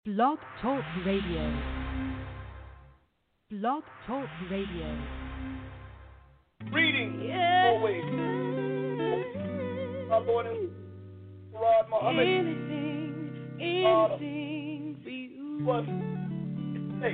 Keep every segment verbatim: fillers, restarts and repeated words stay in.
Blog Talk Radio. Blog Talk Radio. Reading yeah. Always. My Lord and Rod Muhammad. Anything, anything uh, for you. Was a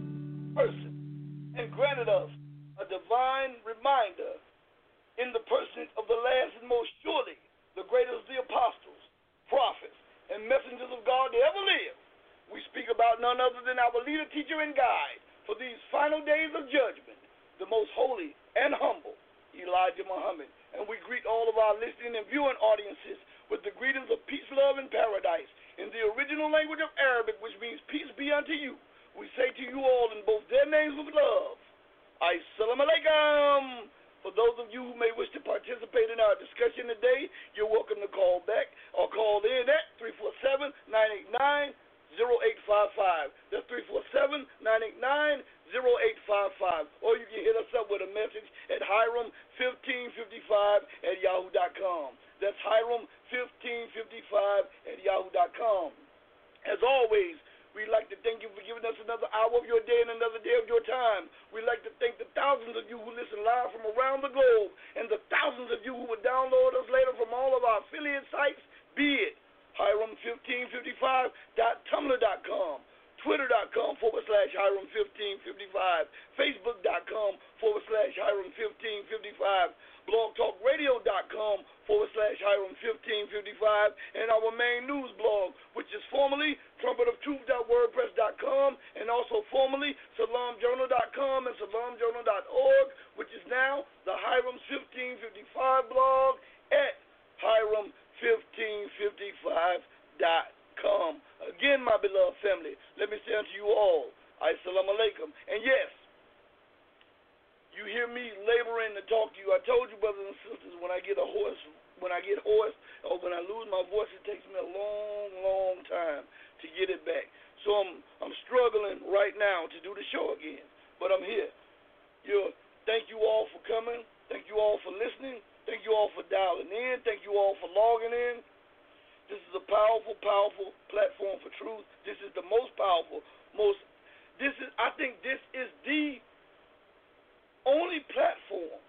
person and granted us a divine reminder in the person of the last and most surely the greatest of the apostles, prophets, and messengers of God that ever lived. We speak about none other than our leader, teacher, and guide for these final days of judgment, the most holy and humble, Elijah Muhammad. And we greet all of our listening and viewing audiences with the greetings of peace, love, and paradise in the original language of Arabic, which means peace be unto you. We say to you all in both their names with love, Assalamu alaikum. For those of you who may wish to participate in our discussion today, you're welcome to call back or call in at three four seven, nine eight nine, zero eight five five. That's three four seven, nine eight nine, zero eight five five. Or you can hit us up with a message at Hiram fifteen fifty-five at yahoo dot com. That's Hiram fifteen fifty-five at yahoo dot com. As always, we'd like to thank you for giving us another hour of your day and another day of your time. We'd like to thank the thousands of you who listen live from around the globe and the thousands of you who would download us later from all of our affiliate sites, be it Hiram fifteen fifty-five dot tumblr dot com, twitter.com forward slash Hiram fifteen fifty-five, facebook.com forward slash Hiram fifteen fifty-five, blogtalkradio.com forward slash Hiram fifteen fifty-five, and our main news blog, which is formerly trumpet of truth dot wordpress dot com and also formerly salam journal dot com and salam journal dot org, which is now the Hiram fifteen fifty-five blog at Hiram fifteen fifty-five dot com. Again, my beloved family, let me say unto you all, Assalamu alaikum. And yes, you hear me laboring to talk to you. I told you, brothers and sisters, when I get a hoarse, when I get hoarse, or when I lose my voice, it takes me a long, long time to get it back. So I'm I'm struggling right now to do the show again. But I'm here. You, thank you all for coming. Thank you all for listening. Thank you all for dialing in. Thank you all for logging in. This is a powerful, powerful platform for truth. This is the most powerful, most, this is, I think this is the only platform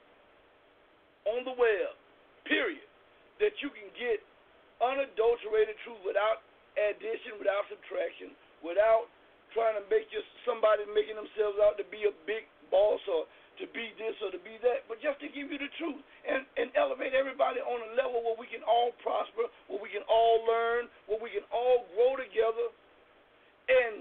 on the web, period, that you can get unadulterated truth without addition, without subtraction, without trying to make just somebody making themselves out to be a big boss or to be this or to be that, but just to give you the truth and, and elevate everybody on a level where we can all prosper, where we can all learn, where we can all grow together, and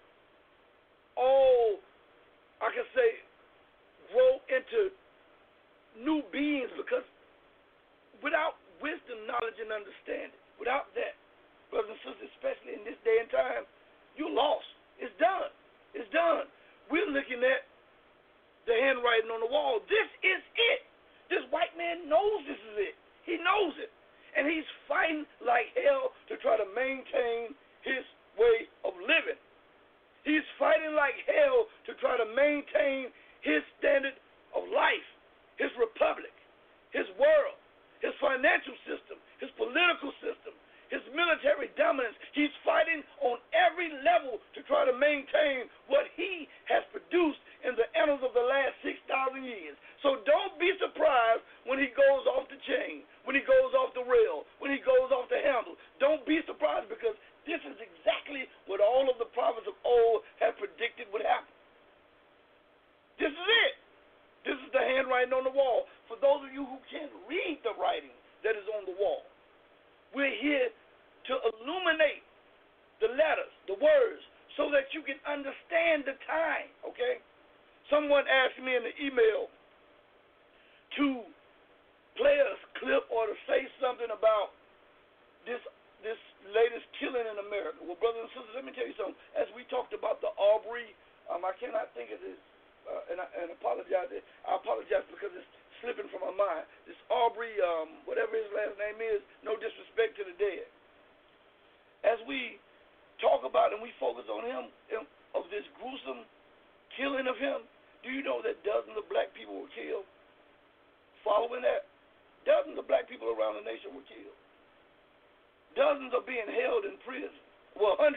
all, I can say, grow into new beings, because without wisdom, knowledge, and understanding, without that, brothers and sisters, especially in this day and time, you're lost. It's done. It's done. We're looking at the handwriting on the wall. This is it. This white man knows this is it. He knows it. And he's fighting like hell to try to maintain his way of living. He's fighting like hell to try to maintain his standard of life, his republic, his world, his financial system, his political system, his military dominance. He's fighting on every level to try to maintain what he has produced in the annals of the last six thousand years. So don't be surprised when he goes off the chain, when he goes off the rail, when he goes off the handle. Don't be surprised, because this is exactly what all of the prophets of old have predicted would happen. This is it. This is the handwriting on the wall. For those of you who can't read the writing that is on the wall, we're here to illuminate the letters, the words, so that you can understand the time, okay? Someone asked me in the email to play a clip or to say something about this this latest killing in America. Well, brothers and sisters, let me tell you something. As we talked about the Aubrey, um, I cannot think of this, uh, and I and apologize. I apologize because it's slipping from my mind. This Aubrey, um, whatever his last name is, no disrespect to the dead. As we talk about and we focus on him, of this gruesome killing of him, do you know that dozens of black people were killed? Following that, dozens of black people around the nation were killed. Dozens are being held in prison. Well, hundreds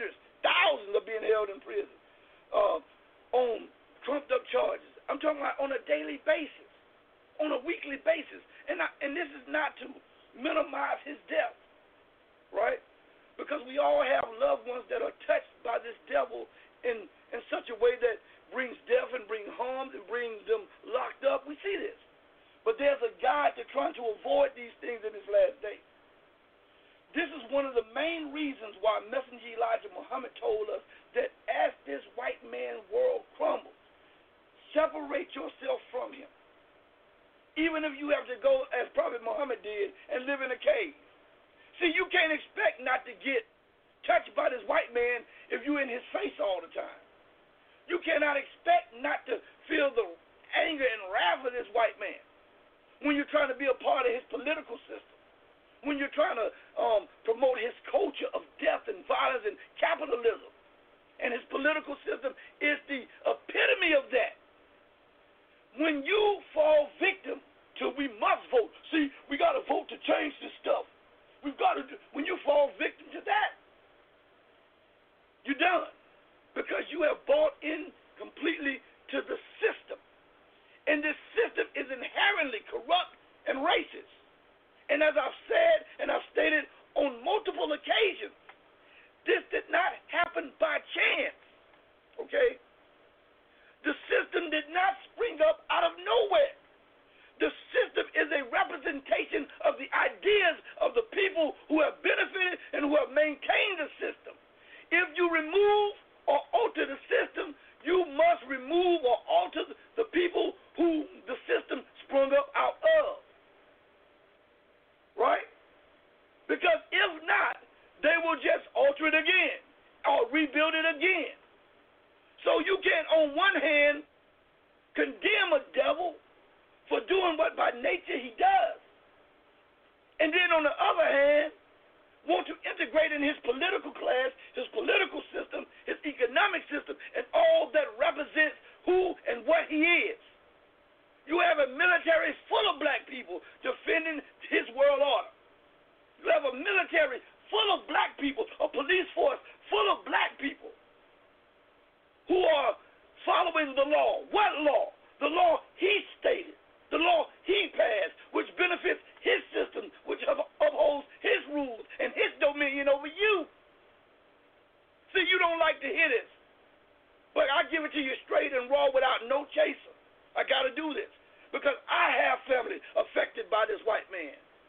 thousands are being held in prison uh, on trumped-up charges. I'm talking about on a daily basis, on a weekly basis. And, I, and this is not to minimize his death, right? Because we all have loved ones that are touched by this devil in, in such a way that brings death and brings harm and brings them locked up. We see this. But there's a guide to trying to avoid these things in this last day. This is one of the main reasons why Messenger Elijah Muhammad told us that as this white man world crumbles, separate yourself from him. Even if you have to go, as Prophet Muhammad did, and live in a cave. See, you can't expect not to get touched by this white man if you're in his face all the time. You cannot expect not to feel the anger and wrath of this white man when you're trying to be a part of his political system, when you're trying to um, promote his culture of death and violence and capitalism. And his political system is the epitome of that. When you fall victim to we must vote, see, we got to vote to change this stuff. We've got to do, when you fall victim to that, you're done. Because you have bought in completely to the system. And this system is inherently corrupt and racist. And as I've said and I've stated on multiple occasions, this did not happen by chance, okay? The system did not spring up out of nowhere. The system is a representation of the ideas of the people who have benefited and who have maintained the system. If you remove or alter the system, you must remove or alter the people who the system sprung up out of. Right? Because if not, they will just alter it again or rebuild it again. So you can't, on one hand, condemn a devil for doing what by nature he does. And then on the other hand, want to integrate in his political class, his political system, his economic system, and all that represents who and what he is. You have a military full of black people defending his world order. You have a military full of black people, a police force full of black people who are following the law. What law? The law he stated, the law he passed, which benefits his system, which upholds his rules and his dominion over you. See, you don't like to hear this, but I give it to you straight and raw without no chaser. I got to do this because I have family affected by this white man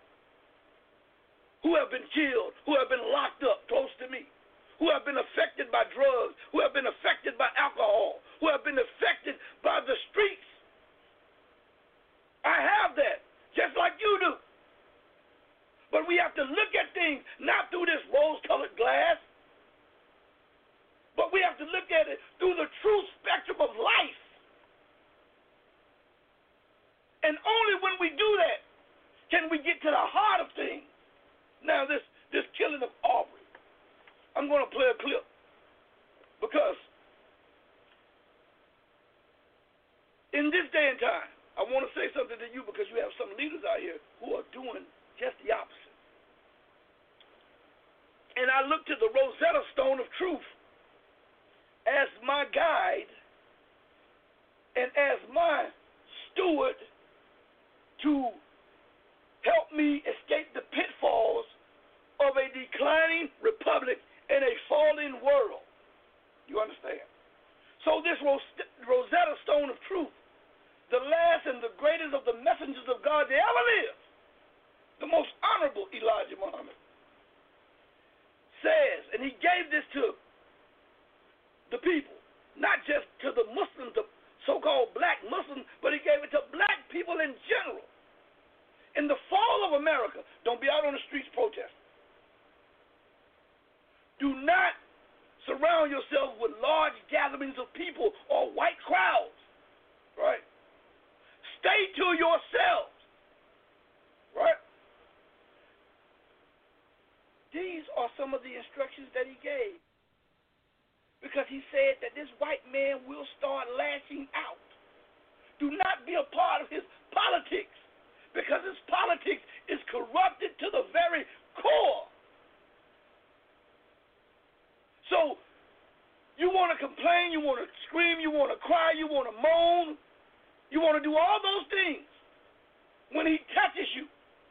who have been killed, who have been locked up close to me, who have been affected by drugs, who have been affected by alcohol, who have been affected by the streets. I have that, just like you do. But we have to look at things not through this rose-colored glass, but we have to look at it through the true spectrum of life. And only when we do that can we get to the heart of things. Now, this, this killing of Aubrey, I'm going to play a clip because in this day and time, I want to say something to you because you have some leaders out here who are doing just the opposite. And I look to the Rosetta Stone of truth as my guide and as my steward to help me escape the pitfalls of a declining republic in a falling world. You understand? So this Rosetta Stone of truth, the last and the greatest of the messengers of God that ever lived, the most honorable Elijah Muhammad, says, and he gave this to the people, not just to the Muslims, the so-called black Muslims, but he gave it to black people in general. In the fall of America, don't be out on the streets protesting. Do not surround yourself with large gatherings of people or white crowds, right? Stay to yourselves, right? These are some of the instructions that he gave. Because he said that this white man will start lashing out. Do not be a part of his politics, because his politics is corrupted to the very core. So to complain, you want to scream, you want to cry, you want to moan, you want to do all those things when he touches you.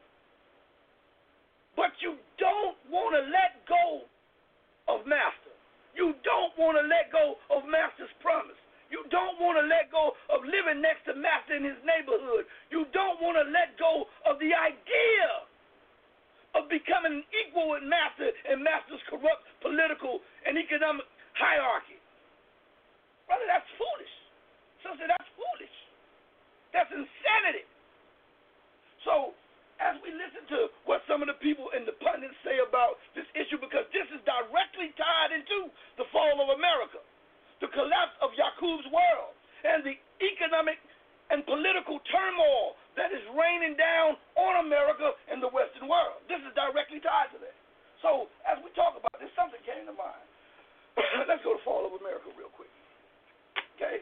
But you don't want to let go of Master. You don't want to let go of Master's promise. You don't want to let go of living next to Master in his neighborhood. You don't want to let go of the idea of becoming equal with Master and Master's corrupt political and economic hierarchy. Brother, that's foolish. Sister, that's foolish. That's insanity. So, as we listen to what some of the people and the pundits say about this issue, because this is directly tied into the fall of America, the collapse of Yaqub's world, and the economic and political turmoil that is raining down on America and the Western world. This is directly tied to that. So, as we talk about this, something came to mind. Let's go to fall of America real quick. Okay?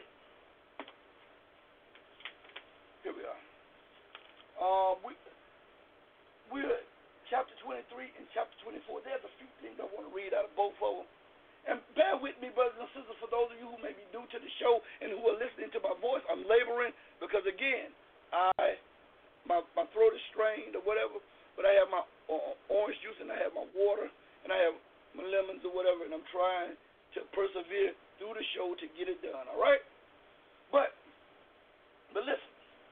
Here we are. Um, we... We're at chapter twenty-three and chapter twenty-four. There's a few things I want to read out of both of them. And bear with me, brothers and sisters, for those of you who may be new to the show and who are listening to my voice. I'm laboring because, again, I my my throat is strained or whatever, but I have my uh, orange juice and I have my water and I have my lemons or whatever, and I'm trying to persevere through the show to get it done, all right? But, but listen,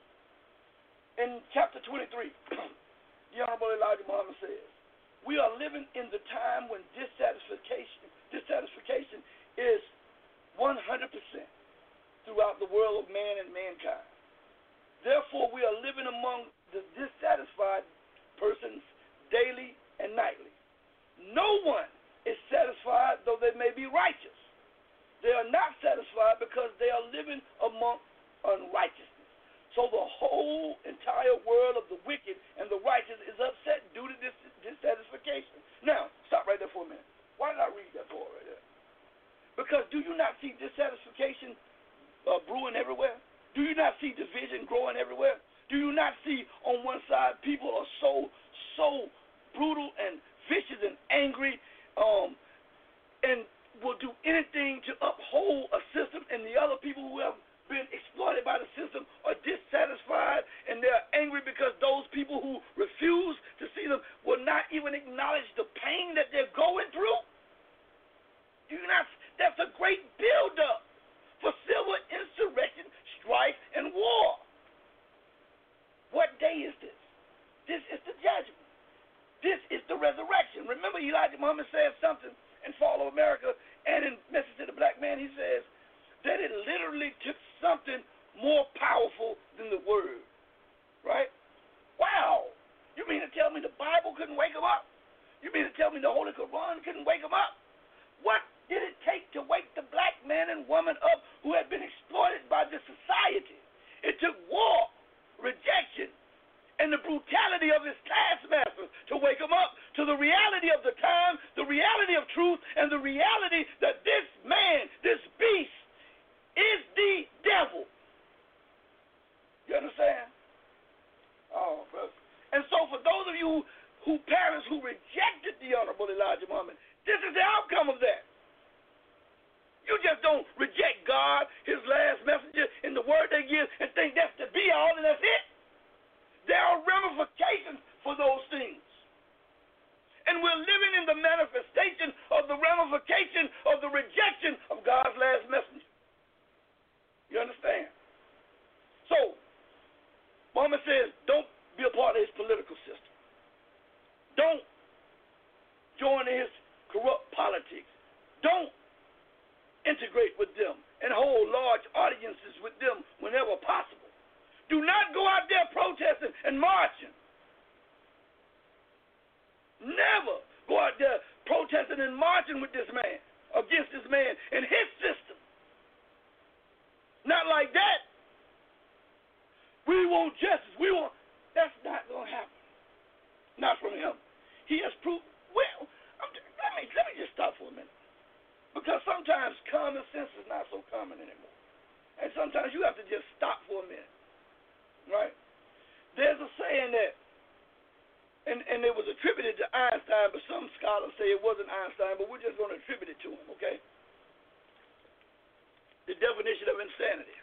in chapter twenty-three, the Honorable Elijah Muhammad says, we are living in the time when dissatisfaction, dissatisfaction is one hundred percent throughout the world of man and mankind. Therefore, we are living among the dissatisfied persons daily and nightly. No one is satisfied, though they may be righteous. They are not satisfied because they are living among unrighteousness. So the whole entire world of the wicked and the righteous is upset due to this dissatisfaction. Now, stop right there for a minute. Why did I read that part right there? Because do you not see dissatisfaction uh, brewing everywhere? Do you not see division growing everywhere? Do you not see on one side people are so, so brutal and vicious and angry um, and will do anything to uphold a system, and the other people who have been exploited by the system are dissatisfied and they're angry because those people who refuse to see them will not even acknowledge the pain that they're going through? Do you not? That's a great buildup for civil insurrection, strife, and war. What day is this? This is the judgment. This is the resurrection. Remember, Elijah Muhammad says something in Fall of America, and in Message to the Black Man, he says that it literally took something more powerful than the word, right? Wow. You mean to tell me the Bible couldn't wake him up? You mean to tell me the Holy Quran couldn't wake him up? What did it take to wake the black man and woman up who had been exploited by this society? It took war, rejection, and the brutality of his taskmasters to wake him up to the reality of the time, the reality of truth, and the reality that this man, this beast, is the devil. You understand? Oh, brother. And so for those of you who, who parents who rejected the Honorable Elijah Muhammad, this is the outcome of that. You just don't reject God, his last messenger, and the word they give and think that's the be-all and that's it. There are ramifications for those things. And we're living in the manifestation of the ramification of the rejection of God's last messenger. You understand? So, Muhammad says, don't be a part of his political system. Don't join his corrupt politics. Don't integrate with them and hold large audiences with them whenever possible. Do not go out there protesting and marching. Never go out there protesting and marching with this man, against this man and his system. Not like that. We want justice. We want. That's not going to happen. Not from him. He has proved. Well, I'm, let me let me just stop for a minute, because sometimes common sense is not so common anymore, and sometimes you have to just stop for a minute, right? There's a saying that, and and it was attributed to Einstein, but some scholars say it wasn't Einstein, but we're just going to attribute it to him, okay? definition of insanity,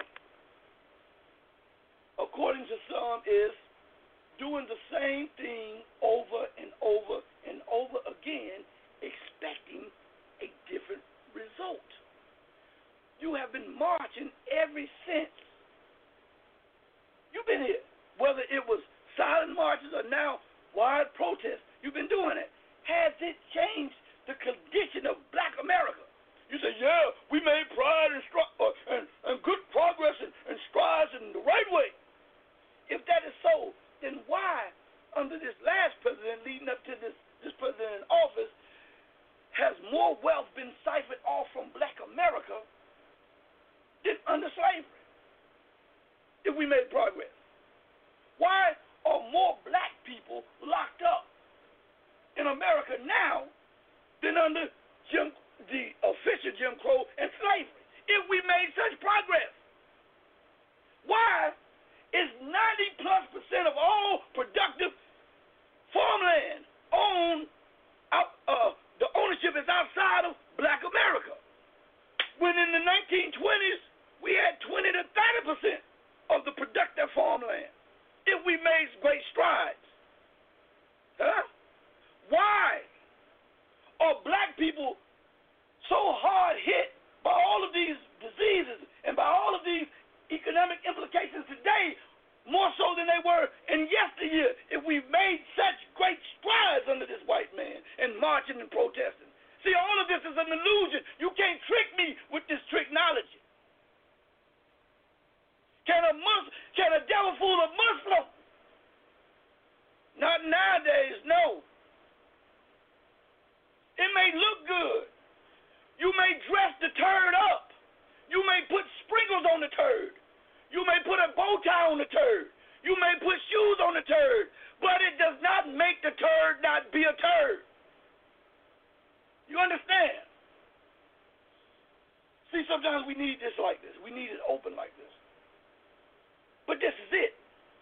according to some, is doing the same thing over and over and over again, expecting a different result. You have been marching ever since. You've been here. Whether it was silent marches or now wide protests, you've been doing it. Has it changed the condition of black America? You say, yeah, we made pride and, stri- uh, and, and good progress and, and strides in the right way. If that is so, then why, under this last president leading up to this, this president in office, has more wealth been siphoned off from black America than under slavery, if we made progress? Why are more black people locked up in America now than under Jim, the official Jim Crow and slavery, if we made such progress? Why is ninety plus percent of all productive farmland owned, out, uh, the ownership is outside of black America, when in the nineteen twenties we had twenty to thirty percent of the productive farmland, if we made great strides? Huh? Why are black people so hard hit by all of these diseases and by all of these economic implications today, more so than they were in yesteryear, if we made such great strides under this white man and marching and protesting? See, all of this is an illusion. You can't trick me with this tricknology. Can a Mus- can a devil fool a Muslim? Not nowadays, no. It may look good. You may dress the turd up. You may put sprinkles on the turd. You may put a bow tie on the turd. You may put shoes on the turd. But it does not make the turd not be a turd. You understand? See, sometimes we need this like this. We need it open like this. But this is it.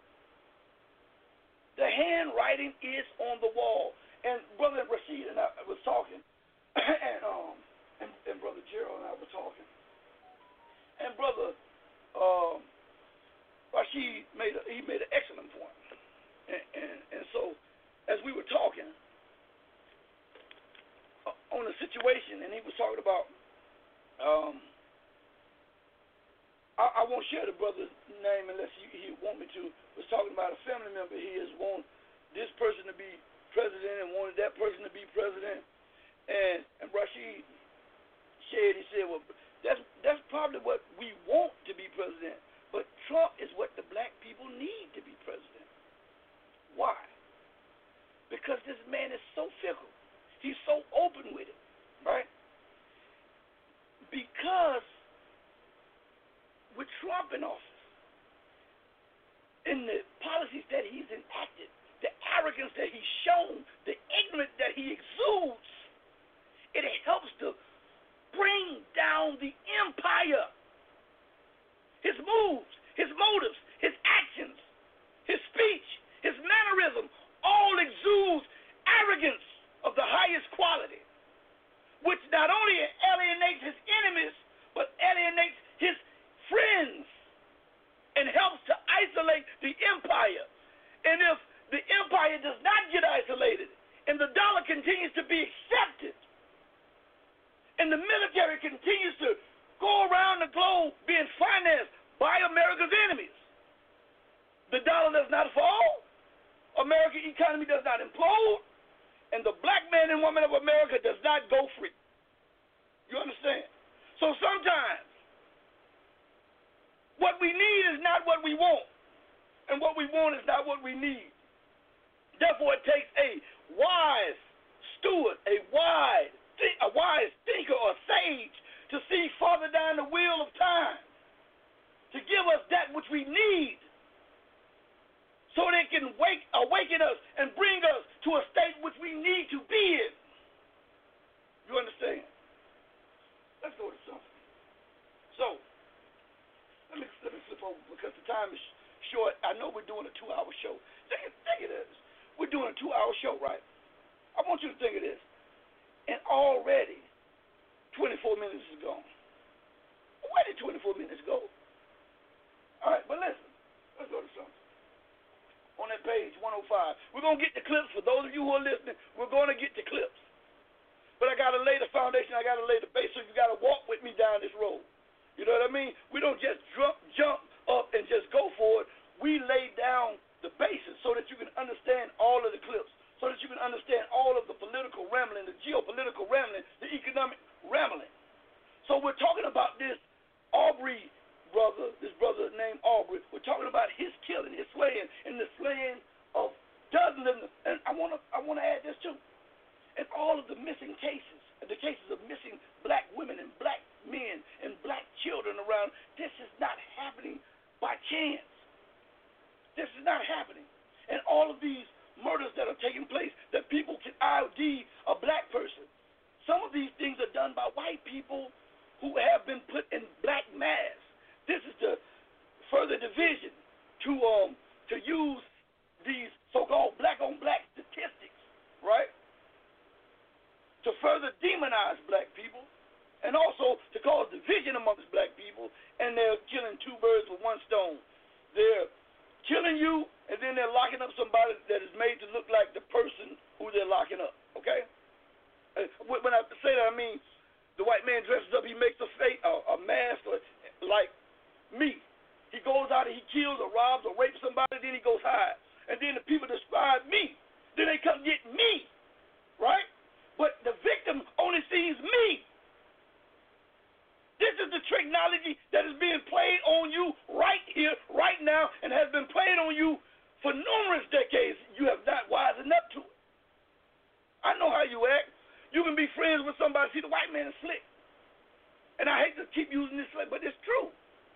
The handwriting is on the wall. And Brother Rashid and I was talking, and um, and, and Brother Gerald and I were talking, and Brother um, Rashid made a, he made an excellent point, and, and and so as we were talking uh, on a situation, and he was talking about um, I, I won't share the brother's name unless he, he want me to. Was talking about a family member he has want this person to be president and wanted that person to be president, and and Rashid shared, he said, well, that's that's probably what we want to be president, but Trump is what the black people need to be president. Why? Because this man is so fickle. He's so open with it, right? Because with Trump in office, in the policies that he's enacted, the arrogance that he's shown, the ignorance that he exudes, it helps to bring down the empire. His moves, his motives, his actions, his speech, his mannerism all exudes arrogance of the highest quality, which not only alienates his enemies, but alienates his friends and helps to isolate the empire. And if the empire does not get isolated, and the dollar continues to be accepted, and the military continues to go around the globe being financed by America's enemies, the dollar does not fall, American economy does not implode, and the black man and woman of America does not go free. You understand? So sometimes what we need is not what we want, and what we want is not what we need. Therefore, it takes a wise steward, a wise, a wise thinker or sage to see farther down the wheel of time, to give us that which we need, so they can wake, awaken us and bring us to a state which we need to be in. You understand? Let's go to something. So, let me, let me flip over because the time is short. I know we're doing a two-hour show. Think, think of this. We're doing a two-hour show, right? I want you to think of this. And already, twenty-four minutes is gone. Where did twenty-four silver and his gold. All right, but listen. Let's go to something. On that page one oh five. We're going to get the clips. For those of you who are listening, we're going to get the clips. But I got to lay the foundation. I got to lay the base, so you got to walk with me down this road. You know what I mean? We don't just jump, jump up and just go for it. We lay down the basis so that you can understand all of the clips, so that you can understand all of the political rambling, the geopolitical rambling, the economic rambling. So we're talking about this Aubrey brother, this brother named Aubrey. We're talking about his killing, his slaying, and the slaying of dozens. Of, and I want to I want to add this too. And all of the missing cases, the cases of missing black women and black men and black children around, this is not happening by chance. This is not happening. And all of these murders that are taking place, that people can I D a black person. Some of these things are done by white people who have been put in black masks. This is the further division to um to use these so-called black-on-black statistics, right? To further demonize black people, and also to cause division amongst black people, and they're killing two birds with one stone. They're killing you, and then they're locking up somebody that is made to look like the person who they're locking up, okay? When I say that, I mean the white man dresses up, he makes a face, a, a mask, or, like me. He goes out and he kills or robs or rapes somebody, then he goes hide. And then the people describe me. Then they come get me, right? But the victim only sees me. This is the technology that is being played on you right here, right now, and has been played on you for numerous decades. You have not wisened up to it. I know how you act. You can be friends with somebody, see the white man is slick. And I hate to keep using this, but it's true.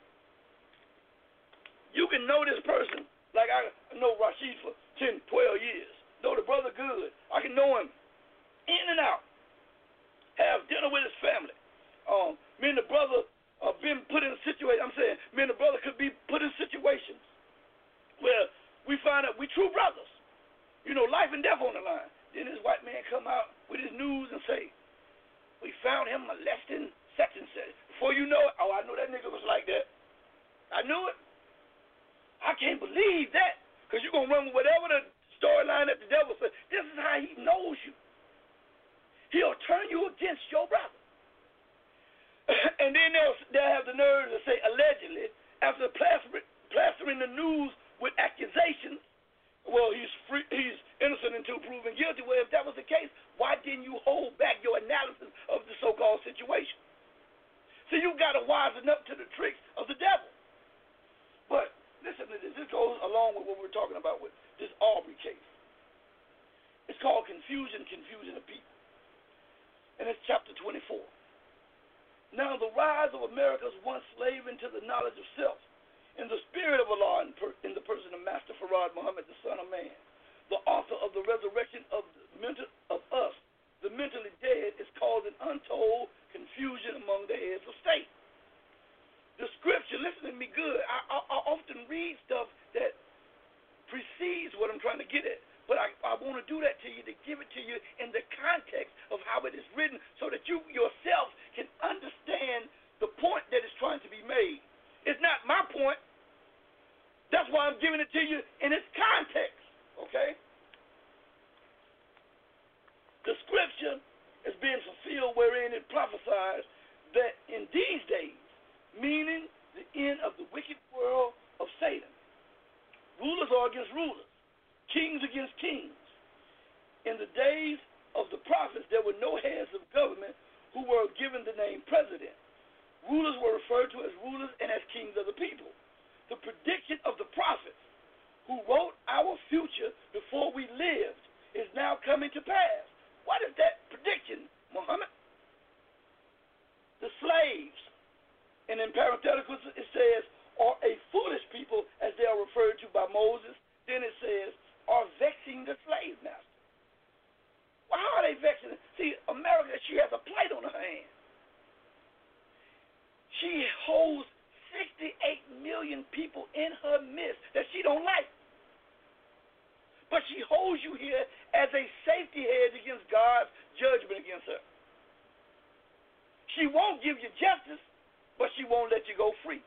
You can know this person, like I know Rashid for ten, twelve years. Know the brother good. I can know him in and out. Have dinner with his family. Um, me and the brother uh, been put in a situation, I'm saying, me and the brother could be put in situations where we find out we true brothers. You know, life and death on the line. Then this white man come out with his news and say, we found him molesting such and such. Before you know it, oh, I know that nigga was like that. I knew it. I can't believe that, because you're going to run with whatever the storyline that the devil says. This is how he knows you. He'll turn you against your brother. And then they'll, they'll have the nerve to say, allegedly, after plastering, plastering the news with accusations, well, he's free, he's innocent until proven guilty. Well, if that was the case, why didn't you hold back your analysis of the so-called situation? So you've got to wisen up to the tricks of the devil. But listen to this. This goes along with what we're talking about with this Aubrey case. It's called Confusion, Confusion of People. And it's chapter twenty-four. Now the rise of America's once slave into the knowledge of self, in the spirit of Allah, in, per, in the person of Master Farad Muhammad, the Son of Man, the author of the resurrection of, the mental, of us, the mentally dead, is causing untold confusion among the heads of state. The scripture, listen to me good, I, I, I often read stuff that precedes what I'm trying to get at, but I, I want to do that to you, to give it to you in the context of how it is written, so that you yourself can understand the point that is trying to be made. It's not my point. That's why I'm giving it to you in its context, okay? The scripture is being fulfilled wherein it prophesies that in these days, meaning the end of the wicked world of Satan, rulers are against rulers, kings against kings. In the days of the prophets, there were no heads of government who were given the name president. Rulers were referred to as rulers and as kings of the people. The prediction of the prophets who wrote our future before we lived is now coming to pass. What is that prediction, Muhammad? The slaves, and in parentheticals it says, are a foolish people, as they are referred to by Moses. Then it says, are vexing the slave master. Well, how are they vexing? See, America, she has a plight on her hand. She holds sixty-eight million people in her midst that she don't like. But she holds you here as a safety hedge against God's judgment against her. She won't give you justice, but she won't won't let you go free.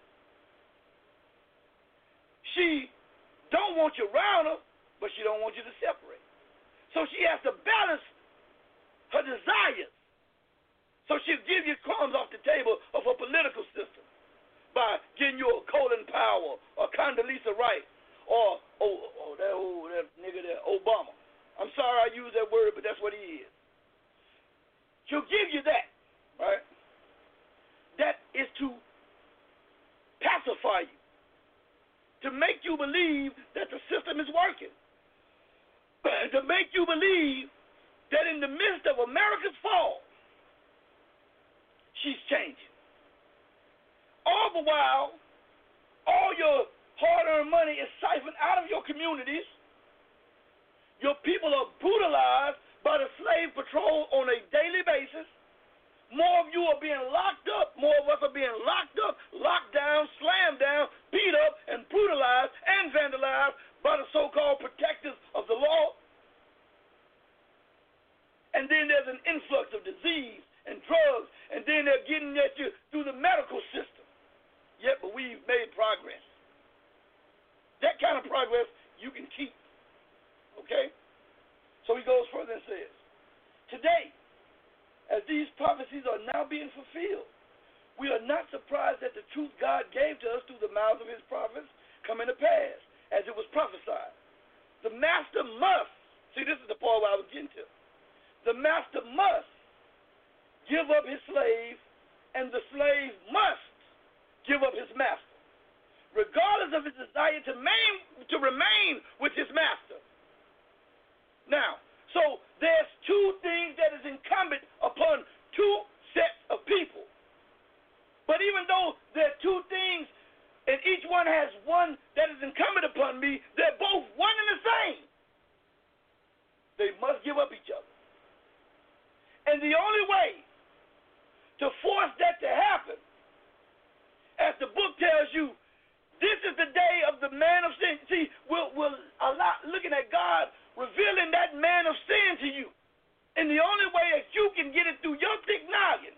She don't want you around her, but she don't want you to separate. So she has to balance her desires. So she'll give you crumbs off the table of her political system by getting you a Colin Powell or Condoleezza Rice or, oh, oh that, oh, that nigga there, Obama. I'm sorry I use that word, but that's what he is. She'll give you that, right? That is to pacify you, to make you believe that the system is working, to make you believe that in the midst of America's fall, she's changing. All the while, all your hard-earned money is siphoned out of your communities. Your people are brutalized by the slave patrol on a daily basis. More of you are being locked up. More of us are being locked up, locked down, slammed down, beat up, and brutalized and vandalized by the so-called protectors of the law. And then there's an influx of disease and drugs, and then they're getting at you through the medical system. Yet, but we've made progress. That kind of progress you can keep. Okay? So he goes further and says, today, as these prophecies are now being fulfilled, we are not surprised that the truth God gave to us through the mouths of his prophets coming to pass, as it was prophesied. The master must, see, this is the part where I was getting to. The master must give up his slave, and the slave must give up his master, regardless of his desire to, main, to remain with his master. Now, so there's two things that is incumbent upon two sets of people. But even though there are two things, and each one has one that is incumbent upon me, they're both one and the same. They must give up each other. And the only way to force that to happen, as the book tells you, this is the day of the man of sin. See, we're, we're a lot looking at God revealing that man of sin to you. And the only way that you can get it through your thick noggin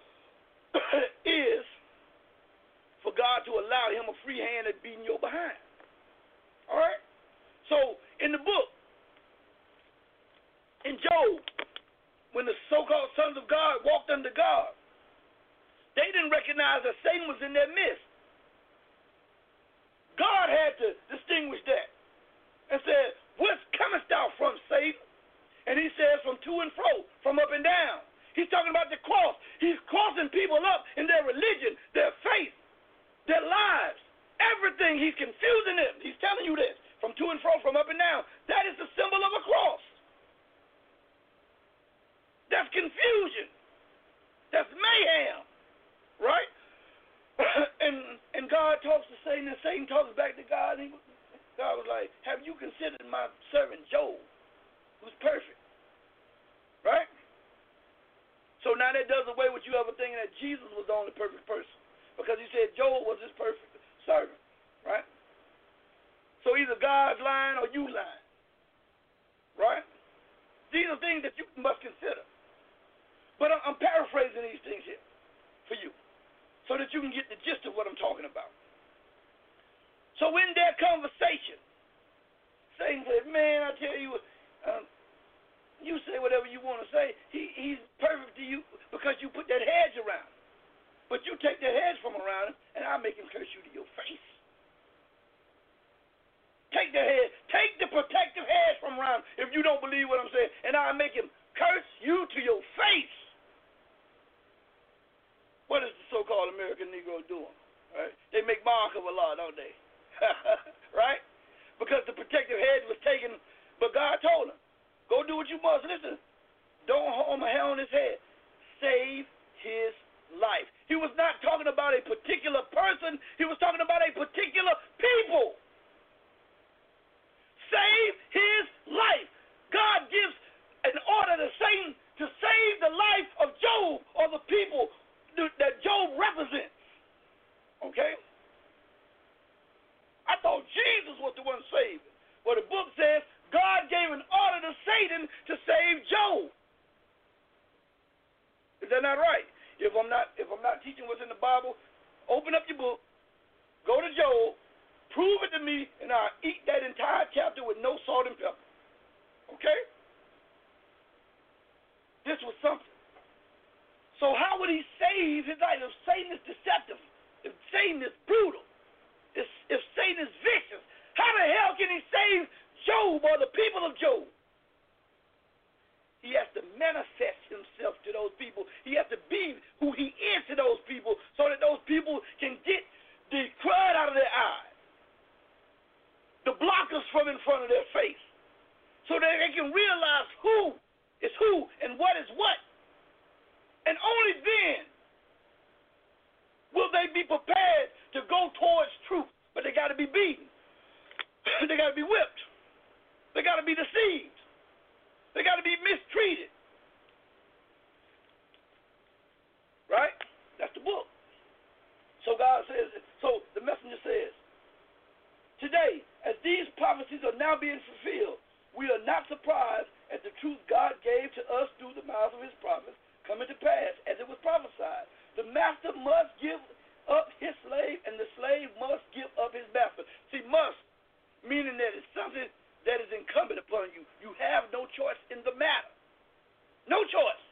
is for God to allow him a free hand at beating your behind. All right? So, in the book, in Job, when the so-called sons of God walked under God, they didn't recognize that Satan was in their midst. God had to distinguish that and said, whence comest thou from, Satan? And he says, from to and fro, from up and down. He's talking about the cross. He's crossing people up in their religion, their faith, their lives, everything. He's confusing them. He's telling you this, from to and fro, from up and down. That is the symbol of a cross. That's confusion. That's mayhem, right? and and God talks to Satan, and Satan talks back to God, and he, God was like, have you considered my servant Job, who's perfect? Right? So now that does away with you ever thinking that Jesus was the only perfect person, because he said Job was his perfect servant, right? So either God's lying or you lying, right? These are things that you must consider. But I'm paraphrasing these things here for you, so that you can get the gist of what I'm talking about. So in their conversation, Satan said, man, I tell you, um, you say whatever you want to say. He, he's perfect to you because you put that hedge around him. But you take that hedge from around him, and I'll make him curse you to your face. Take the hedge. Take the protective hedge from around him if you don't believe what I'm saying, and I'll make him curse you to your face. What is the so-called American Negro doing? Right? They make mark of Allah, don't they? Right? Because the protective hedge was taken, but God told him, go do what you must. Listen, don't harm a hair on his head. Save his life. He was not talking about a particular person. He was talking about a particular people. Save his life. God gives an order to Satan to save the life of Job or the people that Job represents. Okay? I thought Jesus was the one saving. Well, the book says God gave an order to Satan to save Job. Is that not right? If I'm not if I'm not teaching what's in the Bible, open up your book, go to Job, prove it to me, and I'll eat that entire chapter with no salt and pepper. Okay? This was something. So how would he save his life if Satan is deceptive, if Satan is brutal, if, if Satan is vicious? How the hell can he save Job or the people of Job? He has to manifest himself to those people. He has to be who he is to those people so that those people can get the crud out of their eyes, the blockers from in front of their face, so that they can realize who is who and what is what. And only then will they be prepared to go towards truth. But they got to be beaten. They got to be whipped. They got to be deceived. They got to be mistreated. Right? That's the book. So God says, so the messenger says, today, as these prophecies are now being fulfilled, we are not surprised at the truth God gave to us through the mouths of his prophets coming to pass as it was prophesied. The master must give up his slave, and the slave must give up his master. See, must, meaning that it's something that is incumbent upon you. You have no choice in the matter. No choice.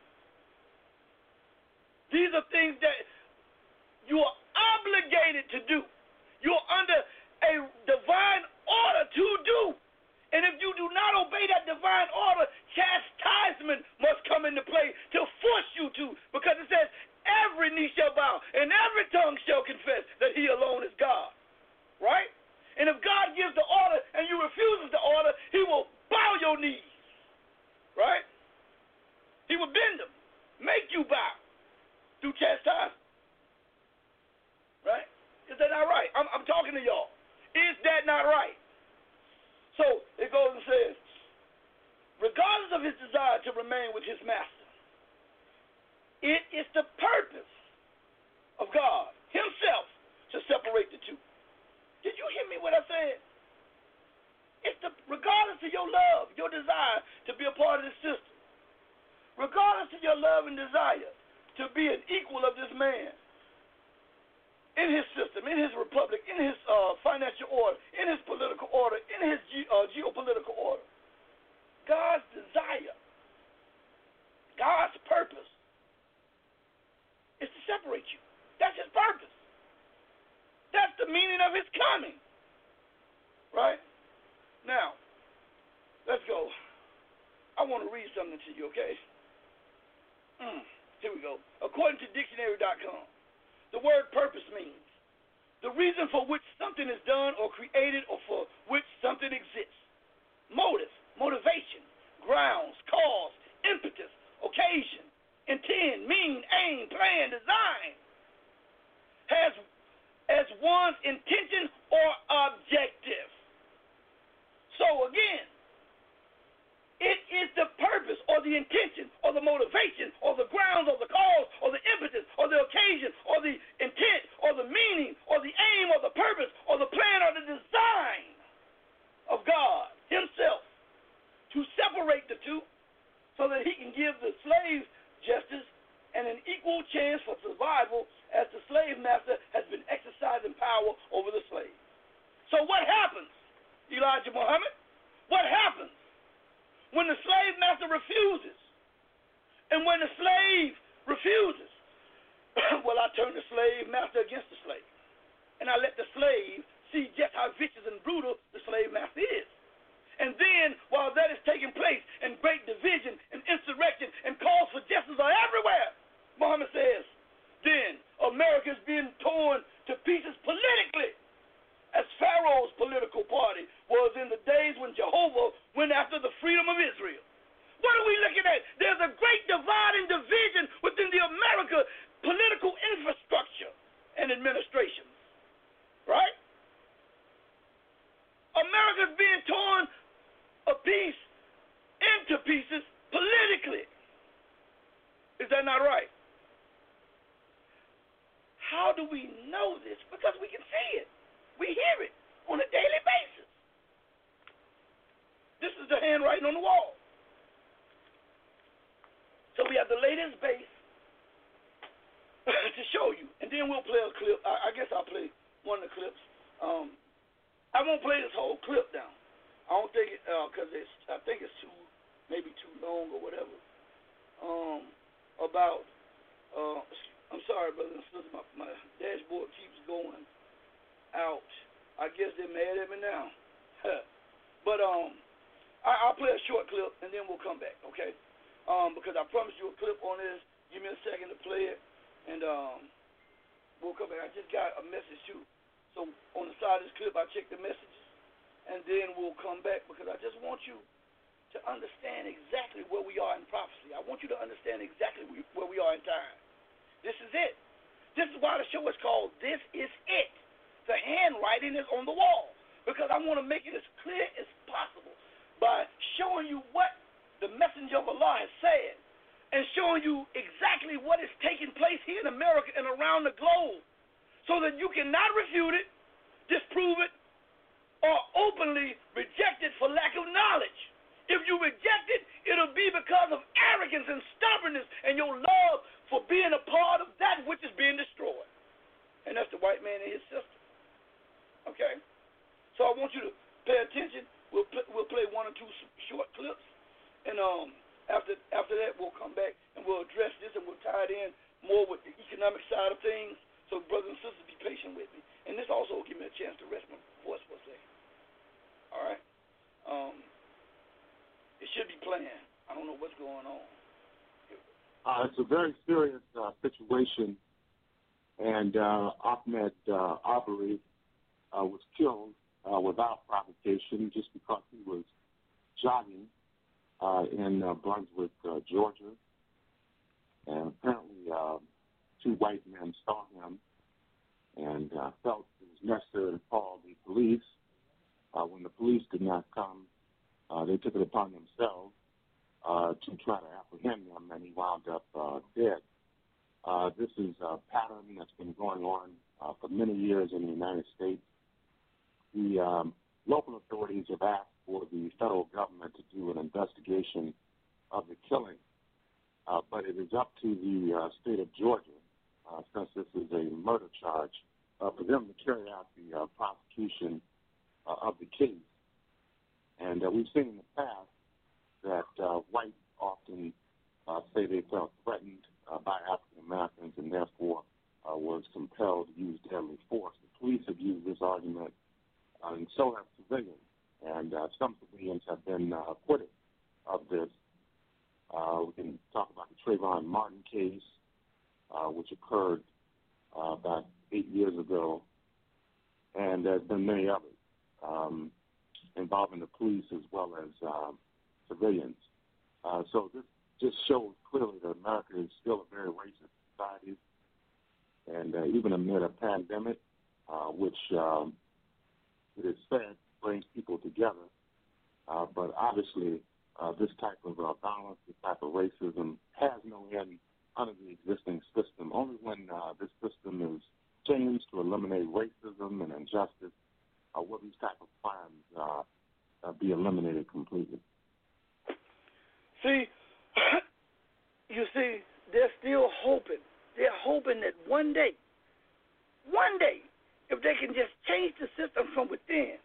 These are things that you are obligated to do. You're under a divine order to do. And if you do not obey that divine order, chastisement must come into play to force you to, because it says, every knee shall bow and every tongue shall confess that he alone is God. Right? And if God gives the order and you refuse the order, he will bow your knees. Right? He will bend them, make you bow through chastisement. Right? Is that not right? I'm, I'm talking to y'all. Is that not right? So it goes and says, regardless of his desire to remain with his master, it is the purpose of God himself to separate the two. Did you hear me what I said? It's the, regardless of your love, your desire to be a part of this system, regardless of your love and desire to be an equal of this man, in his system, in his republic, in his uh, financial order, in his political order, in his ge- uh, geopolitical order. God's desire, God's purpose is to separate you. That's his purpose. That's the meaning of his coming. Right? Now, let's go. I want to read something to you, okay? Mm, here we go. According to dictionary dot com, the word purpose means the reason for which something is done or created or for which something exists. Motive, motivation, grounds, cause, impetus, occasion, intend, mean, aim, plan, design. Has as one's intention or objective. So again, it is the purpose or the intention or the motivation or the grounds or the cause or the impetus or the occasion or the intent or the meaning or the aim or the purpose or the plan or the design of God himself to separate the two so that he can give the slave justice and an equal chance for survival as the slave master has been exercising power over the slave. So what happens, Elijah Muhammad? What happens when the slave master refuses? And when the slave refuses, well, I turn the slave master against the slave. And I let the slave see just how vicious and brutal the slave master is. And then, while that is taking place, and great division and insurrection and calls for justice are everywhere, Muhammad says, then America is being torn to pieces politically, as Pharaoh's political party was in the days when Jehovah went after the freedom of Israel. What are we looking at? There's a great divide and division within the America political infrastructure and administration. Right? America's being torn a piece into pieces politically. Is that not right? How do we know this? Because we can see it. We hear it on a daily basis. This is the handwriting on the wall. So we have the latest base to show you, and then we'll play a clip. I, I won't play this whole clip now. I don't think it, because uh, it's, I think it's too, maybe too long or whatever. Um, about, uh, I'm sorry, brothers and sisters, my, my dashboard keeps going out. I guess they're mad at me now. But um, I, I'll play a short clip and then we'll come back, okay? Um, because I promised you a clip on this. Give me a second to play it, and um, we'll come back. I just got a message too. So on the side of this clip, I check the messages, and then we'll come back because I just want you to understand exactly where we are in prophecy. I want you to understand exactly where we are in time. This is it. This is why the show is called This Is It. The handwriting is on the wall because I want to make it as clear as possible by showing you what the messenger of Allah has said and showing you exactly what is taking place here in America and around the globe so that you cannot refute it, disprove it, or openly reject it for lack of knowledge. If you reject it, it'll be because of arrogance and stubbornness and your love for being a part of that which is being destroyed. And that's the white man and his sister. Okay? So I want you to pay attention. We'll, pl- we'll play one or two short clips. And um. After after that, we'll come back and we'll address this and we'll tie it in more with the economic side of things. So, brothers and sisters, be patient with me. And this also will give me a chance to rest my voice for a second. All right? Um, it should be playing. I don't know what's going on. Uh, it's a very serious uh, situation. And uh, Ahmed uh, Arbery uh, was killed uh, without provocation just because he was jogging Uh, in uh, Brunswick, uh, Georgia, and apparently uh, two white men saw him and uh, felt it was necessary to call the police. Uh, when the police did not come, uh, they took it upon themselves uh, to try to apprehend him, and he wound up uh, dead. Uh, this is a pattern that's been going on uh, for many years in the United States. The um, local authorities have asked for the federal government to do an investigation of the killing, uh, but it is up to the uh, state of Georgia, uh, since this is a murder charge, uh, for them to carry out the uh, prosecution uh, of the case. And uh, we've seen in the past that uh, whites often uh, say they felt threatened uh, by African Americans and therefore uh, was compelled to use deadly force. The police have used this argument, uh, and so have civilians. And uh, some civilians have been uh, acquitted of this. Uh, we can talk about the Trayvon Martin case, uh, which occurred uh, about eight years ago. And there's been many others um, involving the police as well as uh, civilians. Uh, so this just shows clearly that America is still a very racist society. And uh, even amid a pandemic, uh, which um, it is said brings people together, uh, but obviously uh, this type of uh, violence, this type of racism has no end under the existing system. Only when uh, this system is changed to eliminate racism and injustice uh, will these type of crimes uh, uh, be eliminated completely. See, you see, they're still hoping. They're hoping that one day, one day, if they can just change the system from within,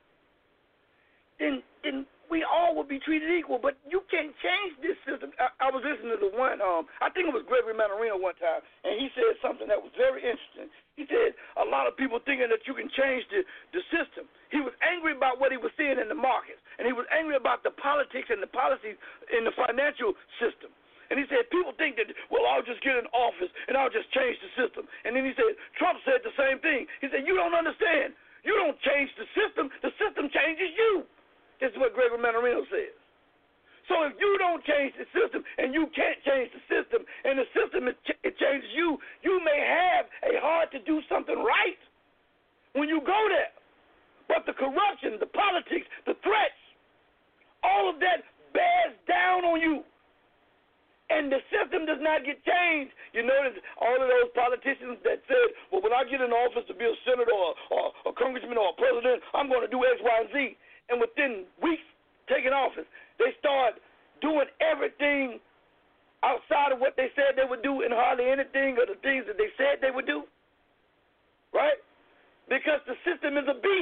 then then we all will be treated equal. But you can't change this system. I, I was listening to the one, um, I think it was Gregory Mannarino one time, and he said something that was very interesting. He said a lot of people thinking that you can change the, the system. He was angry about what he was seeing in the markets, and he was angry about the politics and the policies in the financial system. And he said, people think that, well, I'll just get in office and I'll just change the system. And then he said, Trump said the same thing. He said, you don't understand. You don't change the system. The system changes you. This is what Gregory Mannarino says. So if you don't change the system and you can't change the system and the system is ch- it changes you, you may have a heart to do something right when you go there. But the corruption, the politics, the threats, all of that bears down on you. And the system does not get changed. You notice all of those politicians that said, well, when I get in office to be a senator or, or a congressman or a president, I'm going to do X, Y, and Z. And within weeks taking office, they start doing everything outside of what they said they would do and hardly anything of the things that they said they would do. Right? Because the system is a beast.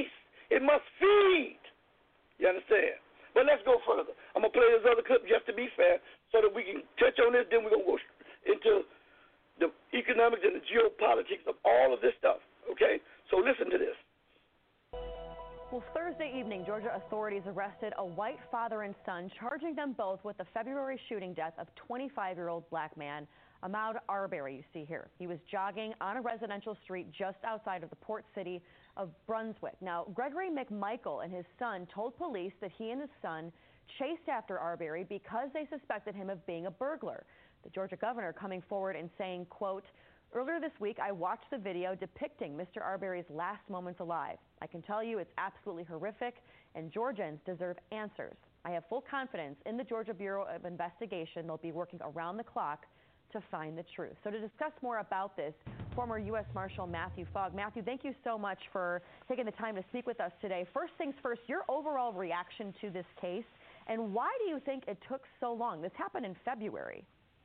It must feed. You understand? But let's go further. I'm going to play this other clip just to be fair so that we can touch on this. Then we're going to go into the economics and the geopolitics of all of this stuff. Okay? So listen to this. Well, Thursday evening, Georgia authorities arrested a white father and son, charging them both with the February shooting death of twenty-five-year-old black man Ahmaud Arbery, you see here. He was jogging on a residential street just outside of the port city of Brunswick. Now, Gregory McMichael and his son told police that he and his son chased after Arbery because they suspected him of being a burglar. The Georgia governor coming forward and saying, quote, "Earlier this week, I watched the video depicting Mister Arbery's last moments alive. I can tell you it's absolutely horrific, and Georgians deserve answers. I have full confidence in the Georgia Bureau of Investigation. They'll be working around the clock to find the truth." So to discuss more about this, former U S Marshal Matthew Fogg. Matthew, thank you so much for taking the time to speak with us today. First things first, your overall reaction to this case, and why do you think it took so long? This happened in February.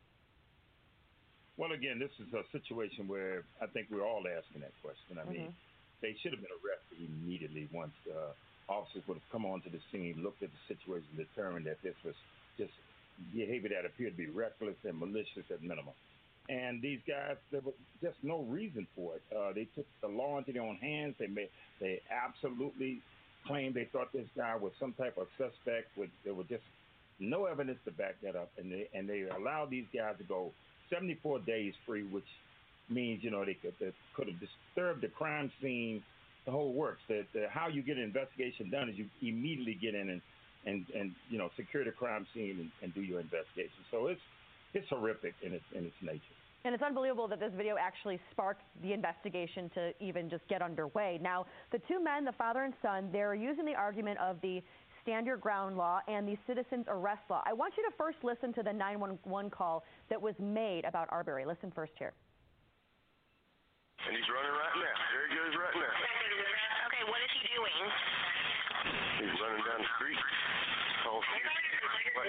Well, again, this is a situation where I think we're all asking that question. I mm-hmm. mean, they should have been arrested immediately once uh, officers would have come onto the scene, looked at the situation, determined that this was just behavior that appeared to be reckless and malicious at minimum. And these guys, there was just no reason for it. Uh, they took the law into their own hands. They made, they absolutely claimed they thought this guy was some type of suspect. With there was just no evidence to back that up, and they and they allowed these guys to go seventy-four days free, which means, you know, they could, they could have disturbed the crime scene, the whole works. The, the, how you get an investigation done is you immediately get in and, and, and you know, secure the crime scene and, and do your investigation. So it's it's horrific in its, in its nature. And it's unbelievable that this video actually sparked the investigation to even just get underway. Now, the two men, the father and son, they're using the argument of the Stand Your Ground law and the citizens arrest law. I want you to first listen to the nine one one call that was made about Arbery. Listen first here. And he's running right now. There he goes right now. Okay, what is he doing? He's running down the street. Oh, what?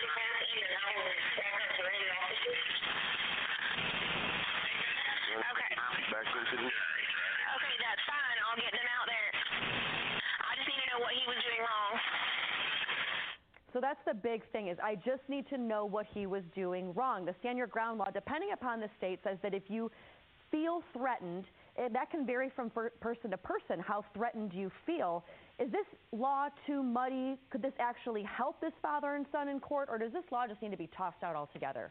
Okay. Back into the... Okay, that's fine. I'll get them out there. I just need to know what he was doing wrong. So that's the big thing, is I just need to know what he was doing wrong. The Stand Your Ground law, depending upon the state, says that if you feel threatened, that can vary from person to person, how threatened you feel. Is this law too muddy? Could this actually help this father and son in court, or does this law just need to be tossed out altogether?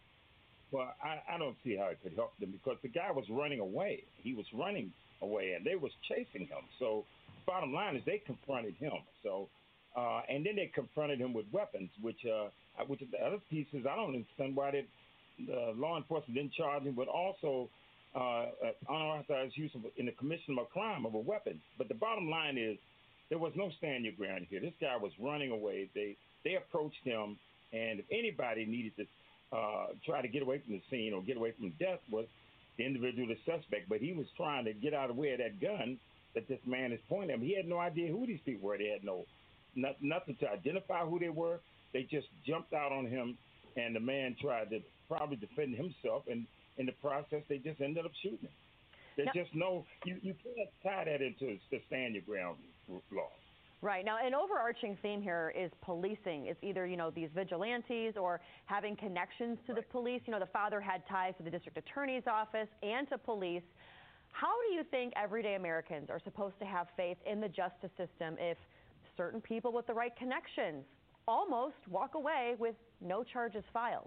Well, I, I don't see how it could help them, because the guy was running away. He was running away, and they was chasing him. So bottom line is they confronted him. So, uh, and then they confronted him with weapons, which, uh, which is the other piece is I don't understand why they, the law enforcement didn't charge him with also uh, unauthorized use of, in the commission of a crime of a weapon. But the bottom line is there was no stand your ground here. This guy was running away. They they approached him, and if anybody needed to uh, try to get away from the scene or get away from death was the individual, the suspect. But he was trying to get out of the way of that gun that this man is pointing at him. He had no idea who these people were. They had no not, nothing to identify who they were. They just jumped out on him, and the man tried to probably defend himself, and in the process, they just ended up shooting him. There's now, just no, you, you can't tie that into the stand your ground law. Right. Now, an overarching theme here is policing. It's either, you know, these vigilantes or having connections to right. the police. You know, the father had ties to the district attorney's office and to police. How do you think everyday Americans are supposed to have faith in the justice system if certain people with the right connections almost walk away with no charges filed?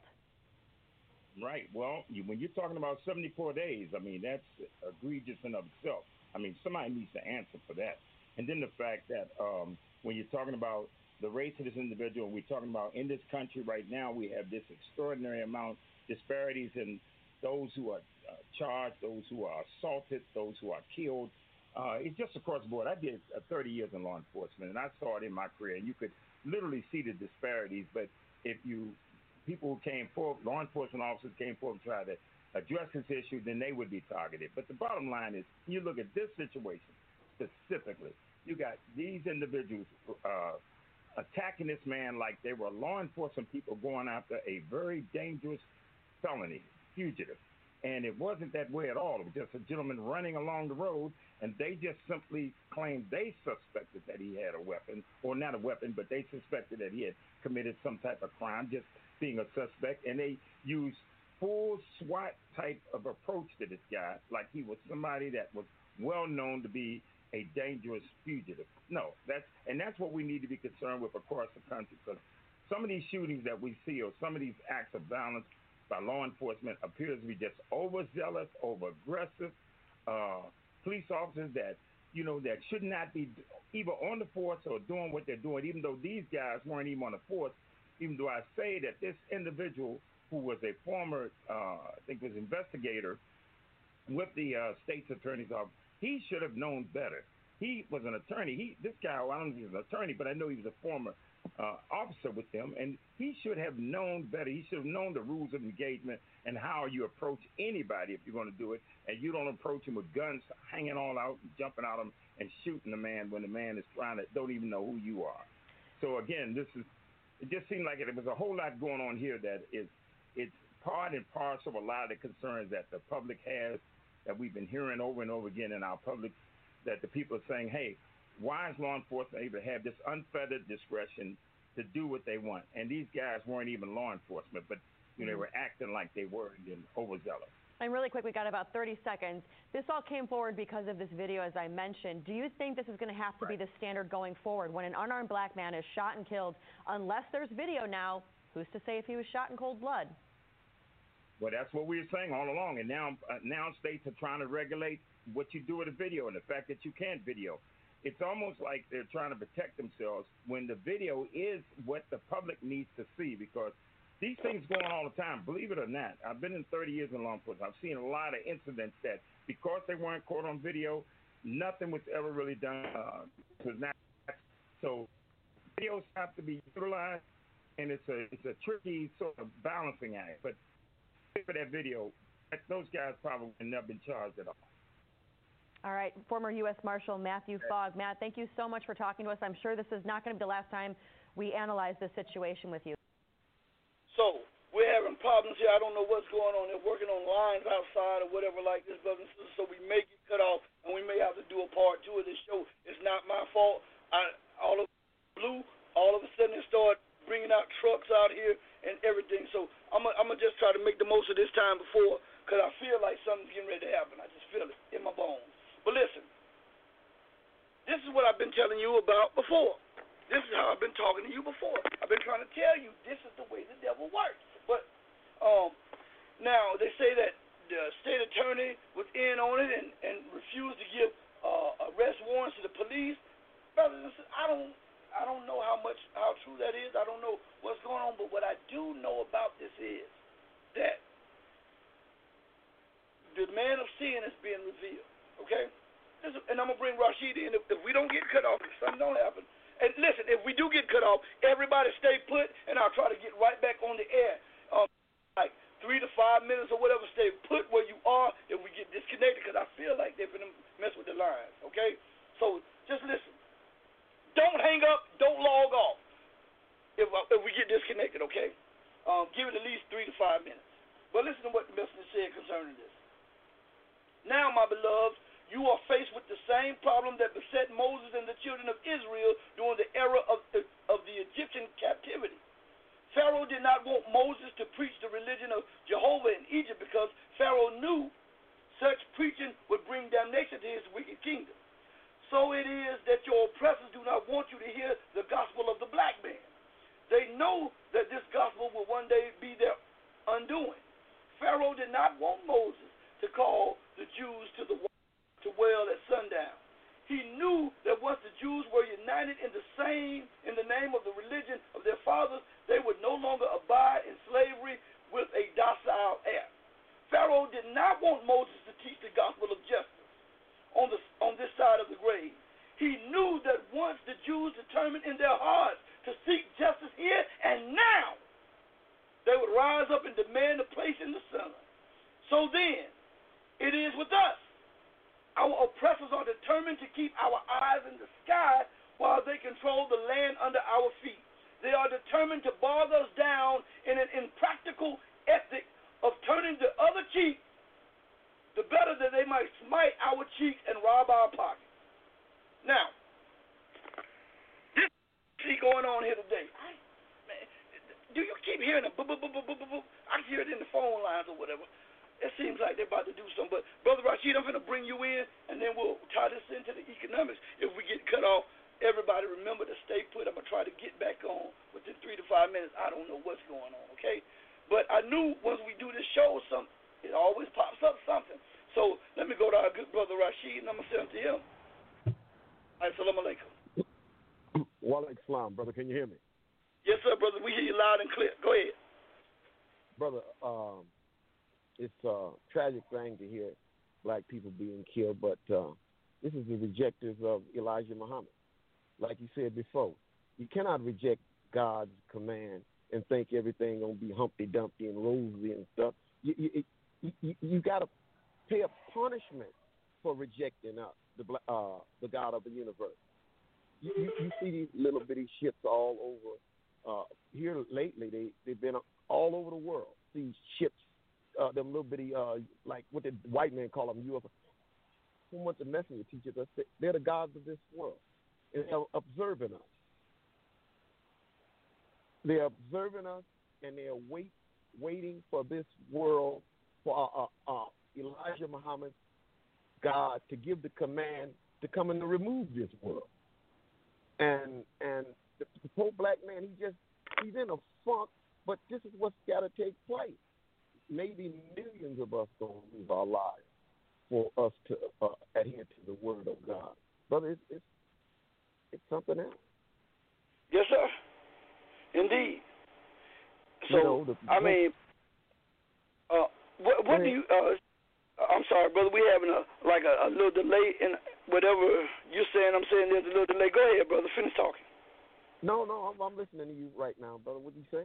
Right. Well, you, when you're talking about seventy-four days, I mean, that's egregious in of itself. I mean, somebody needs to answer for that. And then the fact that um, when you're talking about the race of this individual, we're talking about in this country right now, we have this extraordinary amount disparities in those who are uh, charged, those who are assaulted, those who are killed. Uh, it's just across the board. I did uh, thirty years in law enforcement, and I saw it in my career, and you could literally see the disparities. But if you people who came forward, law enforcement officers came forward and tried to address this issue, then they would be targeted. But the bottom line is, you look at this situation specifically, you got these individuals uh, attacking this man like they were law enforcement people going after a very dangerous felony, fugitive. And it wasn't that way at all. It was just a gentleman running along the road, and they just simply claimed they suspected that he had a weapon, or not a weapon, but they suspected that he had committed some type of crime, just being a suspect. And they used full SWAT type of approach to this guy, like he was somebody that was well known to be a dangerous fugitive. No, that's and that's what we need to be concerned with across the country, because some of these shootings that we see, or some of these acts of violence by law enforcement, appears to be just overzealous, over aggressive. Uh, police officers that, you know, that should not be either on the force or doing what they're doing, even though these guys weren't even on the force, even though I say that this individual who was a former, uh, I think was investigator with the uh, state's attorney's office, he should have known better. He was an attorney. He, this guy, well, I don't know if he was an attorney, but I know he was a former uh, officer with them, and he should have known better. He should have known the rules of engagement and how you approach anybody if you're going to do it, and you don't approach him with guns hanging all out and jumping out him and shooting the man when the man is trying to, don't even know who you are. So, again, this is, it just seemed like it, there was a whole lot going on here that is, it's part and parcel of a lot of the concerns that the public has, that we've been hearing over and over again in our public, that the people are saying, hey, why is law enforcement able to have this unfettered discretion to do what they want? And these guys weren't even law enforcement, but you know, mm-hmm. they were acting like they were and overzealous. And really quick, we got about thirty seconds. This all came forward because of this video, as I mentioned. Do you think this is going to have to right. be the standard going forward? When an unarmed black man is shot and killed, unless there's video now, who's to say if he was shot in cold blood? Well, that's what we were saying all along. And now, uh, now states are trying to regulate what you do with a video and the fact that you can't video. It's almost like they're trying to protect themselves when the video is what the public needs to see, because these things go on all the time. Believe it or not, I've been in thirty years in law enforcement. I've seen a lot of incidents that because they weren't caught on video, nothing was ever really done. Uh, was not, so videos have to be utilized, and it's a it's a tricky sort of balancing act. But for that video, those guys probably have never been charged at all. All right, former U S Marshal Matthew Fogg. Matt, thank you so much for talking to us. I'm sure this is not going to be the last time we analyze this situation with you. So, we're having problems here. I don't know what's going on. They're working on lines outside or whatever like this, brothers and sisters, so we may get cut off, and we may have to do a part two of this show. It's not my fault. I, all of blue, all of a sudden they start bringing out trucks out here and everything. So I'm going to just try to make the most of this time before, because I feel like something's getting ready to happen. I just feel it in my bones. But listen, this is what I've been telling you about before. This is how I've been talking to you before. I've been trying to tell you this is the way the devil works. But um, now they say that the state attorney was in on it and, and refused to give uh, arrest warrants to the police. Brothers and sisters, I don't, I don't know how much, how true that is. I don't know what's going on. But what I do know about this is that the man of sin is being revealed. Okay? And I'm going to bring Rashid in. If, if we don't get cut off, if something don't happen. And listen, if we do get cut off, everybody stay put, and I'll try to get right back on the air. Um, like three to five minutes or whatever, stay put where you are if we get disconnected, because I feel like they're going to mess with the lines. Okay? So just listen. Don't hang up. Don't log off if, uh, if we get disconnected, okay? Um, give it at least three to five minutes. But listen to what the messenger said concerning this. Now, my beloveds, you are faced with the same problem that beset Moses and the children of Israel during the era of the, of the Egyptian captivity. Pharaoh did not want Moses to preach the religion of Jehovah in Egypt because Pharaoh knew such preaching would bring damnation to his wicked kingdom. So it is that your oppressors do not want you to hear the gospel of the black man. They know that this gospel will one day be their undoing. Pharaoh did not want Moses to call the Jews to the to wail at sundown. He knew that once the Jews were united in the same, in the name of the religion of their fathers, they would no longer abide in slavery with a docile air. Pharaoh did not want Moses to teach the gospel of justice on the on this side of the grave. He knew that once the Jews determined in their hearts to seek justice here and now, they would rise up and demand a place in the sun. So then, it is with us. Our oppressors are determined to keep our eyes in the sky while they control the land under our feet. They are determined to bog us down in an impractical ethic of turning the other cheek the better that they might smite our cheeks and rob our pockets. Now, this see going on here today. I, man, do you keep hearing a boop, boop, boop, boop, boop, boop? I hear it in the phone lines or whatever. It seems like they're about to do something. But, Brother Rashid, I'm going to bring you in, and then we'll tie this into the economics. If we get cut off, everybody remember to stay put. I'm going to try to get back on within three to five minutes. I don't know what's going on, okay? But I knew once we do this show, some, it always pops up something. So let me go to our good brother Rashid, and I'm going to send it to him. All right, salam alaikum. Wa alaikum salam, brother. Can you hear me? Yes, sir, brother. We hear you loud and clear. Go ahead. Brother, um, it's a tragic thing to hear black people being killed, but uh, this is the rejectors of Elijah Muhammad. Like you said before, you cannot reject God's command and think everything gonna be Humpty Dumpty and rosy and stuff. You you you, you, you got to pay a punishment for rejecting us, the uh, the God of the universe. You, you, you see these little bitty ships all over uh, here lately. They they've been all over the world. These ships. Uh, them little bitty, uh, like what the white men call them, U F O. Who wants the messenger teaches us? They're the gods of this world. And they're observing us. They're observing us, and they're wait, waiting for this world, for uh, uh, uh, Elijah Muhammad's God to give the command to come and to remove this world. And and the, the poor black man, he just, he's in a funk, but this is what's got to take place. Maybe millions of us going to lose our lives for us to uh, adhere to the word of God. Brother, it's, it's, it's something else. Yes, sir. Indeed. So, you know, the, I mean, uh, what, what do you, uh, I'm sorry, brother, we having a like a, a little delay in whatever you're saying. I'm saying there's a little delay. Go ahead, brother. Finish talking. No, no, I'm, I'm listening to you right now, brother. What do you say?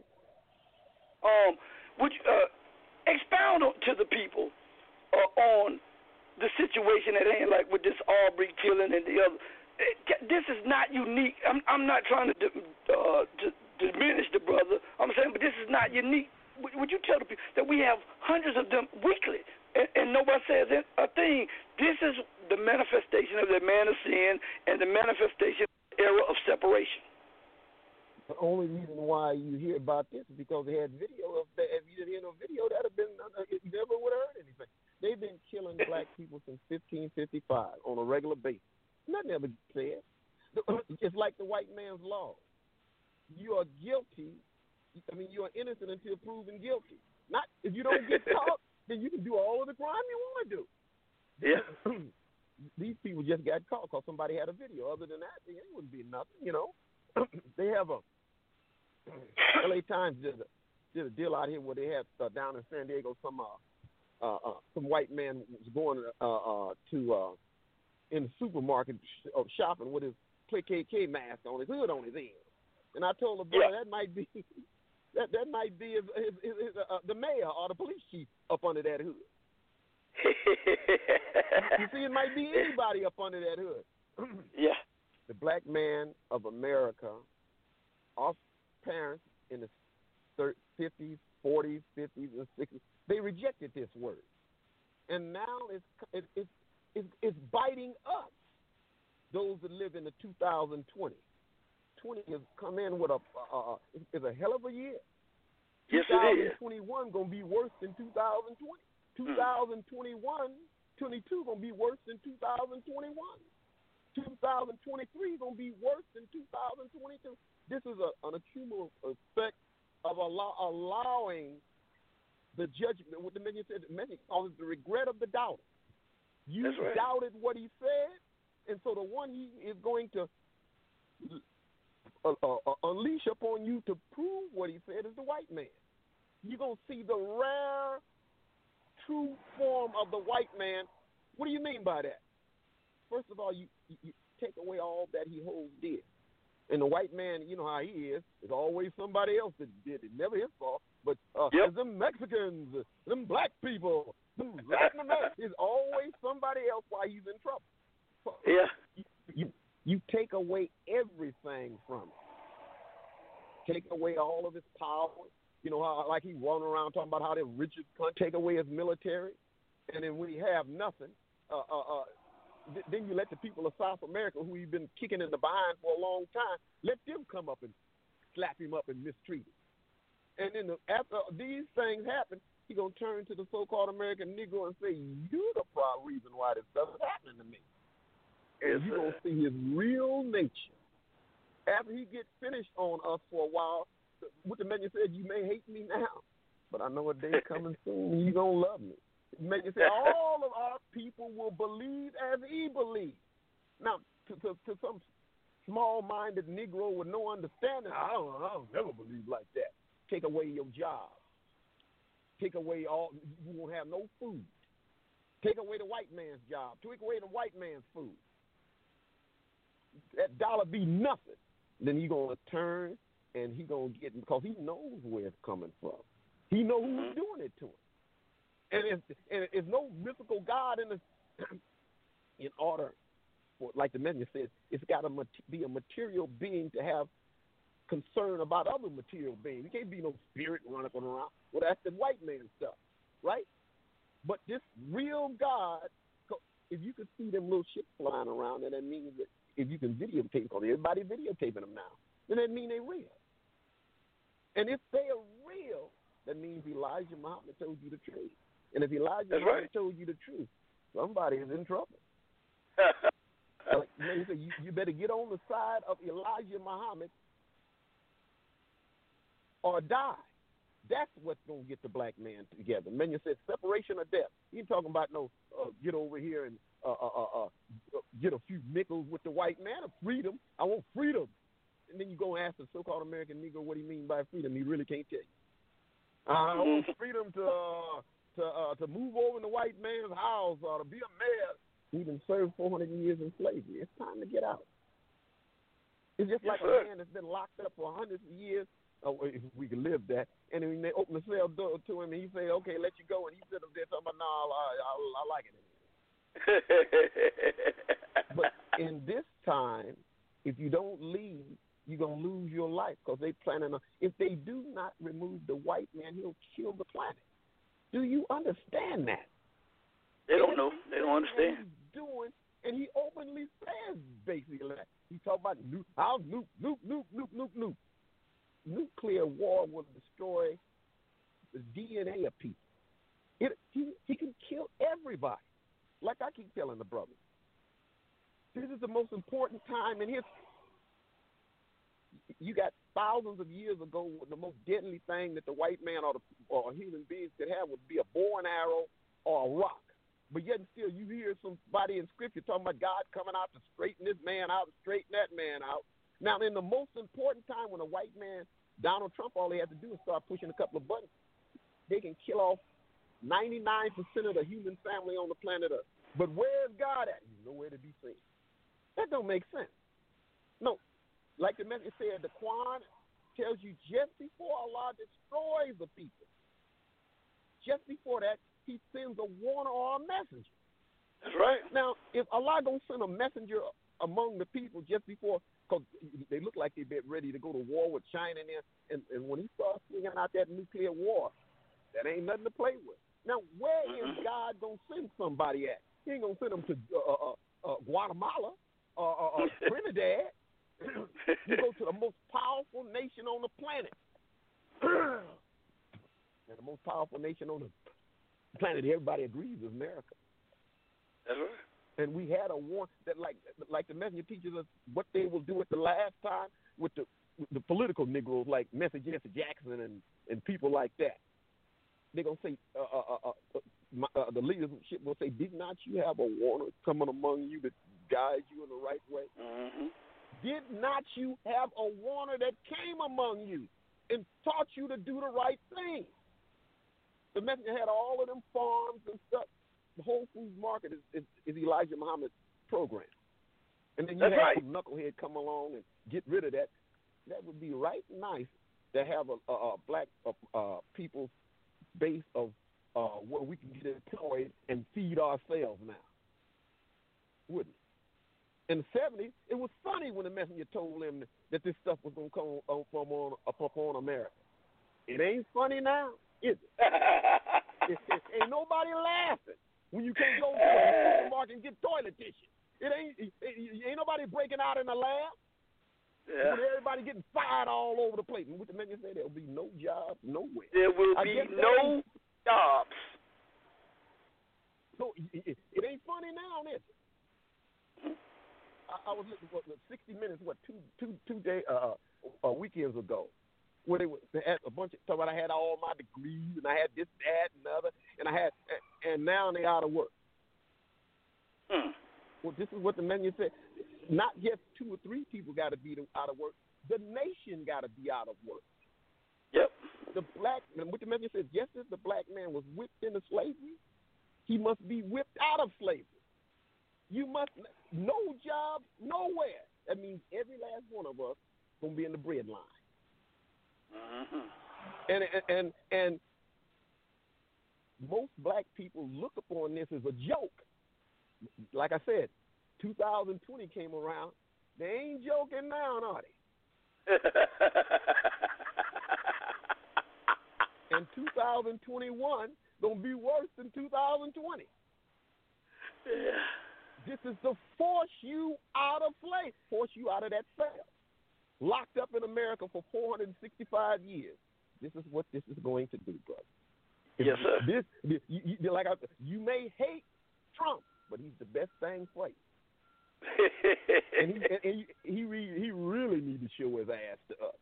Um, would you, uh, expound to the people uh, on the situation at hand, like with this Aubrey killing and the other. This is not unique. I'm, I'm not trying to, uh, to diminish the brother. I'm saying, but this is not unique. Would you tell the people that we have hundreds of them weekly, and, and nobody says a thing? This is the manifestation of the man of sin and the manifestation of the era of separation. The only reason why you hear about this is because they had video of that. If you didn't hear no video, that would have been, you never would have heard anything. They've been killing black people since fifteen fifty-five on a regular basis. Nothing ever said. It's like the white man's law. You are guilty. I mean, you are innocent until proven guilty. Not if you don't get caught, then you can do all of the crime you want to do. Yeah. These people just got caught because somebody had a video. Other than that, it wouldn't be nothing, you know. They have a L A Times did a, did a deal out here where they had uh, down in San Diego some uh, uh, uh, some white man was going uh, uh, to uh, in the supermarket sh- uh, shopping with his K K K mask on, his hood on his head, and I told the brother yeah. that might be that that might be his, his, his, his, uh, the mayor or the police chief up under that hood. You see, it might be anybody up under that hood. Yeah. The black man of America, our parents in the fifties, forties, fifties, and sixties, they rejected this word. And now it's, it, it, it, it's biting us, those that live in the two thousand twenty. twenty has come in with a, uh, it's a hell of a year. Yes, it is. twenty twenty-one going to be worse than two thousand twenty. twenty twenty-one, twenty-two going to be worse than two thousand twenty-one. two thousand twenty-three is going to be worse than two thousand twenty-two. This is a, an accumulative effect of allow, allowing the judgment. What the man said, the man calls it the regret of the doubter. You right. doubted what he said, and so the one he is going to uh, uh, uh, unleash upon you to prove what he said is the white man. You're going to see the rare, true form of the white man. What do you mean by that? First of all, you, you, you take away all that he holds dear. And the white man, you know how he is, is always somebody else that did it. Never his fault. But uh, yep. them Mexicans, them black people, them Latin Americans, it's always somebody else while he's in trouble. So yeah. You, you, you take away everything from him. Take away all of his power. You know, how like he running around talking about how the richest country, take away his military. And then when you have nothing, uh, uh, uh, th- then you let the people of South America, who you've been kicking in the behind for a long time, let them come up and slap him up and mistreat him. And then the, after these things happen, he's going to turn to the so-called American Negro and say, you're the problem reason why this stuff is happening to me. And Yes, you're going to see his real nature. After he gets finished on us for a while, what the man said, you may hate me now, but I know a day coming soon you're going to love me. The man said, all of our people will believe as he believes. Now, to, to, to some small-minded Negro with no understanding, I don't, I don't never believe like that. Take away your job. Take away all, you won't have no food. Take away the white man's job. Take away the white man's food. That dollar be nothing. Then he going to turn and he going to get, because he knows where it's coming from. He knows who's doing it to him. And it's, and it's no mythical God in the, in order, for, like the message says, it's got to be a material being to have concern about other material beings. You can't be no spirit running around. Well, that's the white man stuff, right? But this real God, if you could see them little ships flying around, then that means that if you can videotape, because everybody videotaping them now, then that means they're real. And if they are real, that means Elijah Muhammad told you the truth. And if Elijah That's Muhammad right. told you the truth, somebody is in trouble. Like, you, know, you, you better get on the side of Elijah Muhammad or die. That's what's going to get the black man together. Man, you said separation or death. You ain't talking about no uh, get over here and uh, uh, uh, uh, get a few nickels with the white man of freedom. I want freedom. And then you go and ask the so-called American Negro what he means by freedom. He really can't tell you. Uh, I want freedom to uh, to uh, to move over in the white man's house or to be a mayor. We've been served four hundred years in slavery. It's time to get out. It's just like a man that's been locked up for hundreds of years. Oh, if we could live that. And then they open the cell door to him, and he say, okay, let you go. And he sit up there talking about, no, I, I, I like it. But in this time, if you don't leave, you're going to lose your life because they planning on, if they do not remove the white man, he'll kill the planet. Do you understand that? They don't know. They don't understand. He's doing, and he openly says basically that. He talk about nuke, I'll nuke, nuke, nuke, nuke, nuke, nuke. Nuclear war will destroy the D N A of people. It, he, he can kill everybody. Like I keep telling the brothers, this is the most important time in history. You got thousands of years ago, the most deadly thing that the white man or, the, or human beings could have would be a bow and arrow or a rock. But yet and still, you hear somebody in Scripture talking about God coming out to straighten this man out and straighten that man out. Now, in the most important time when a white man, Donald Trump, all they have to do is start pushing a couple of buttons, they can kill off ninety-nine percent of the human family on the planet Earth. But where's God at? He's nowhere to be seen. That don't make sense. No. Like the message said, the Quran tells you just before Allah destroys the people, just before that, he sends a warner or a messenger. That's right. Now, if Allah going to send a messenger among the people just before, because they look like they've been ready to go to war with China and, and, and when he starts swinging out that nuclear war, that ain't nothing to play with. Now, where is God going to send somebody at? He ain't going to send them to uh, uh, uh, Guatemala or uh, uh, Trinidad. You go to the most powerful nation on the planet. And the most powerful nation on the planet, everybody agrees, is America. That's right. And we had a war that, like, like the messenger teaches us what they will do at the last time with the with the political Negroes like Message Jesse Jackson and, and people like that. They're gonna say, uh, uh, uh, uh, my, uh, the leadership will say, "Did not you have a warner coming among you that guides you in the right way? Mm-hmm. Did not you have a warner that came among you and taught you to do the right thing?" The messenger had all of them farms and stuff. The Whole Foods Market is, is, is Elijah Muhammad's program. And then you That's have right. some knucklehead come along and get rid of that. That would be right nice to have a, a, a black uh, uh, people's base of uh, where we can get employed and feed ourselves now. Wouldn't it? In the seventies, it was funny when the messenger told them that this stuff was going to come up on, on, up on America. It ain't funny now, is it? it, it ain't nobody laughing. when you can't go to the supermarket and get toilet tissue. It ain't it, it, ain't nobody breaking out in the lab. Yeah. With everybody getting fired all over the place. And what the man say, there'll be no jobs nowhere. There will I be guess no jobs. So it, it, it ain't funny now, is it? I, I was looking for sixty minutes, what, two, two, two day, uh, uh, weekends ago, where they, were, they had a bunch of, talking about I had all my degrees, and I had this, that, and the other, and I had, and now they out of work. Hmm. Well, this is what the menu said. Not just two or three people got to be out of work. The nation got to be out of work. Yep. The black, what the menu says, just as the black man was whipped into slavery, he must be whipped out of slavery. You must, no job, nowhere. That means every last one of us going to be in the bread line. Mm-hmm. And, and, and, and most black people look upon this as a joke. Like I said, two thousand twenty came around. They ain't joking now, are they? And two thousand twenty-one gonna be worse than two thousand twenty. Yeah. This is to force you out of place, force you out of that cell. Locked up in America for four hundred sixty-five years. This is what this is going to do, brother. Yes, sir. This, this you, you, like I, you may hate Trump, but he's the best thing for you. and he, and he, he, re, he really need to show his ass to us.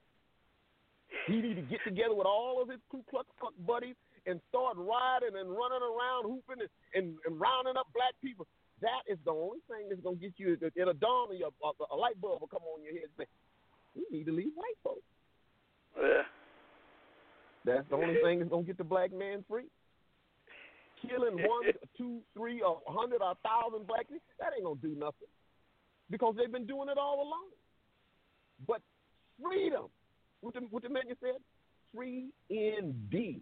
He need to get together with all of his Ku Klux Klan buddies and start riding and running around, hooping and, and, and rounding up black people. That is the only thing that's going to get you, it'll dawn on you, a, a light bulb will come on your head and say, we need to leave white folks. Yeah. That's the only thing that's going to get the black man free. Killing one, two, three, or a hundred, or a thousand black people, that ain't going to do nothing. Because they've been doing it all along. But freedom, what the, what the man said, free indeed.